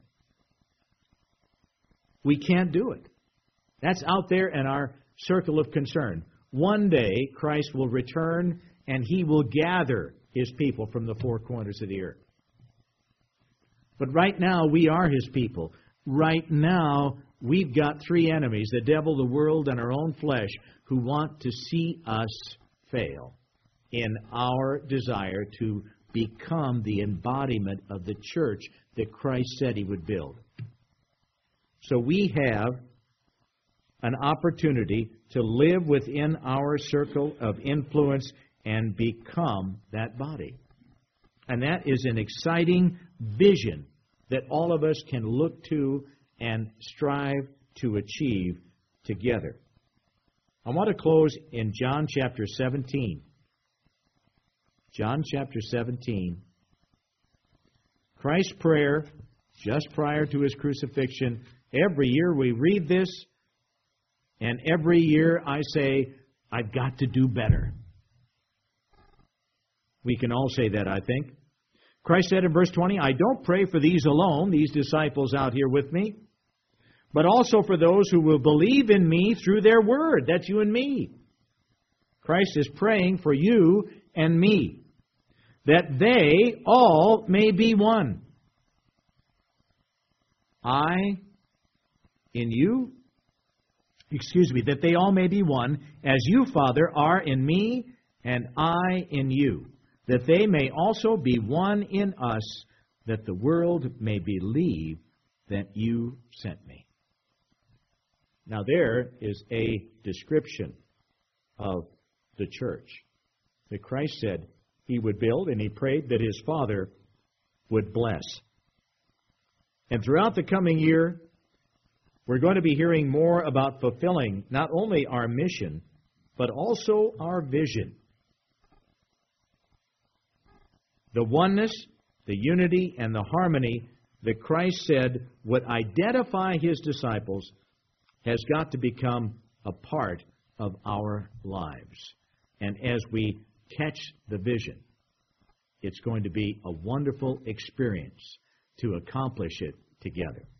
We can't do it. That's out there in our circle of concern. One day, Christ will return and He will gather His people from the four corners of the earth. But right now, we are His people. Right now, we've got three enemies, the devil, the world, and our own flesh, who want to see us fail in our desire to become the embodiment of the church that Christ said He would build. So we have an opportunity to live within our circle of influence and become that body. And that is an exciting vision that all of us can look to and strive to achieve together. I want to close in John chapter seventeen. John chapter seventeen. Christ's prayer just prior to His crucifixion. Every year we read this, and every year I say, I've got to do better. We can all say that, I think. Christ said in verse twenty, I don't pray for these alone, these disciples out here with me, but also for those who will believe in me through their word. That's you and me. Christ is praying for you and me, that they all may be one. I in you, excuse me, that they all may be one, as you, Father, are in me, and I in you, that they may also be one in us, that the world may believe that you sent me. Now there is a description of the church that Christ said he would build, and he prayed that his Father would bless. And throughout the coming year, we're going to be hearing more about fulfilling not only our mission, but also our vision. The oneness, the unity, and the harmony that Christ said would identify his disciples has got to become a part of our lives. And as we catch the vision, it's going to be a wonderful experience to accomplish it together.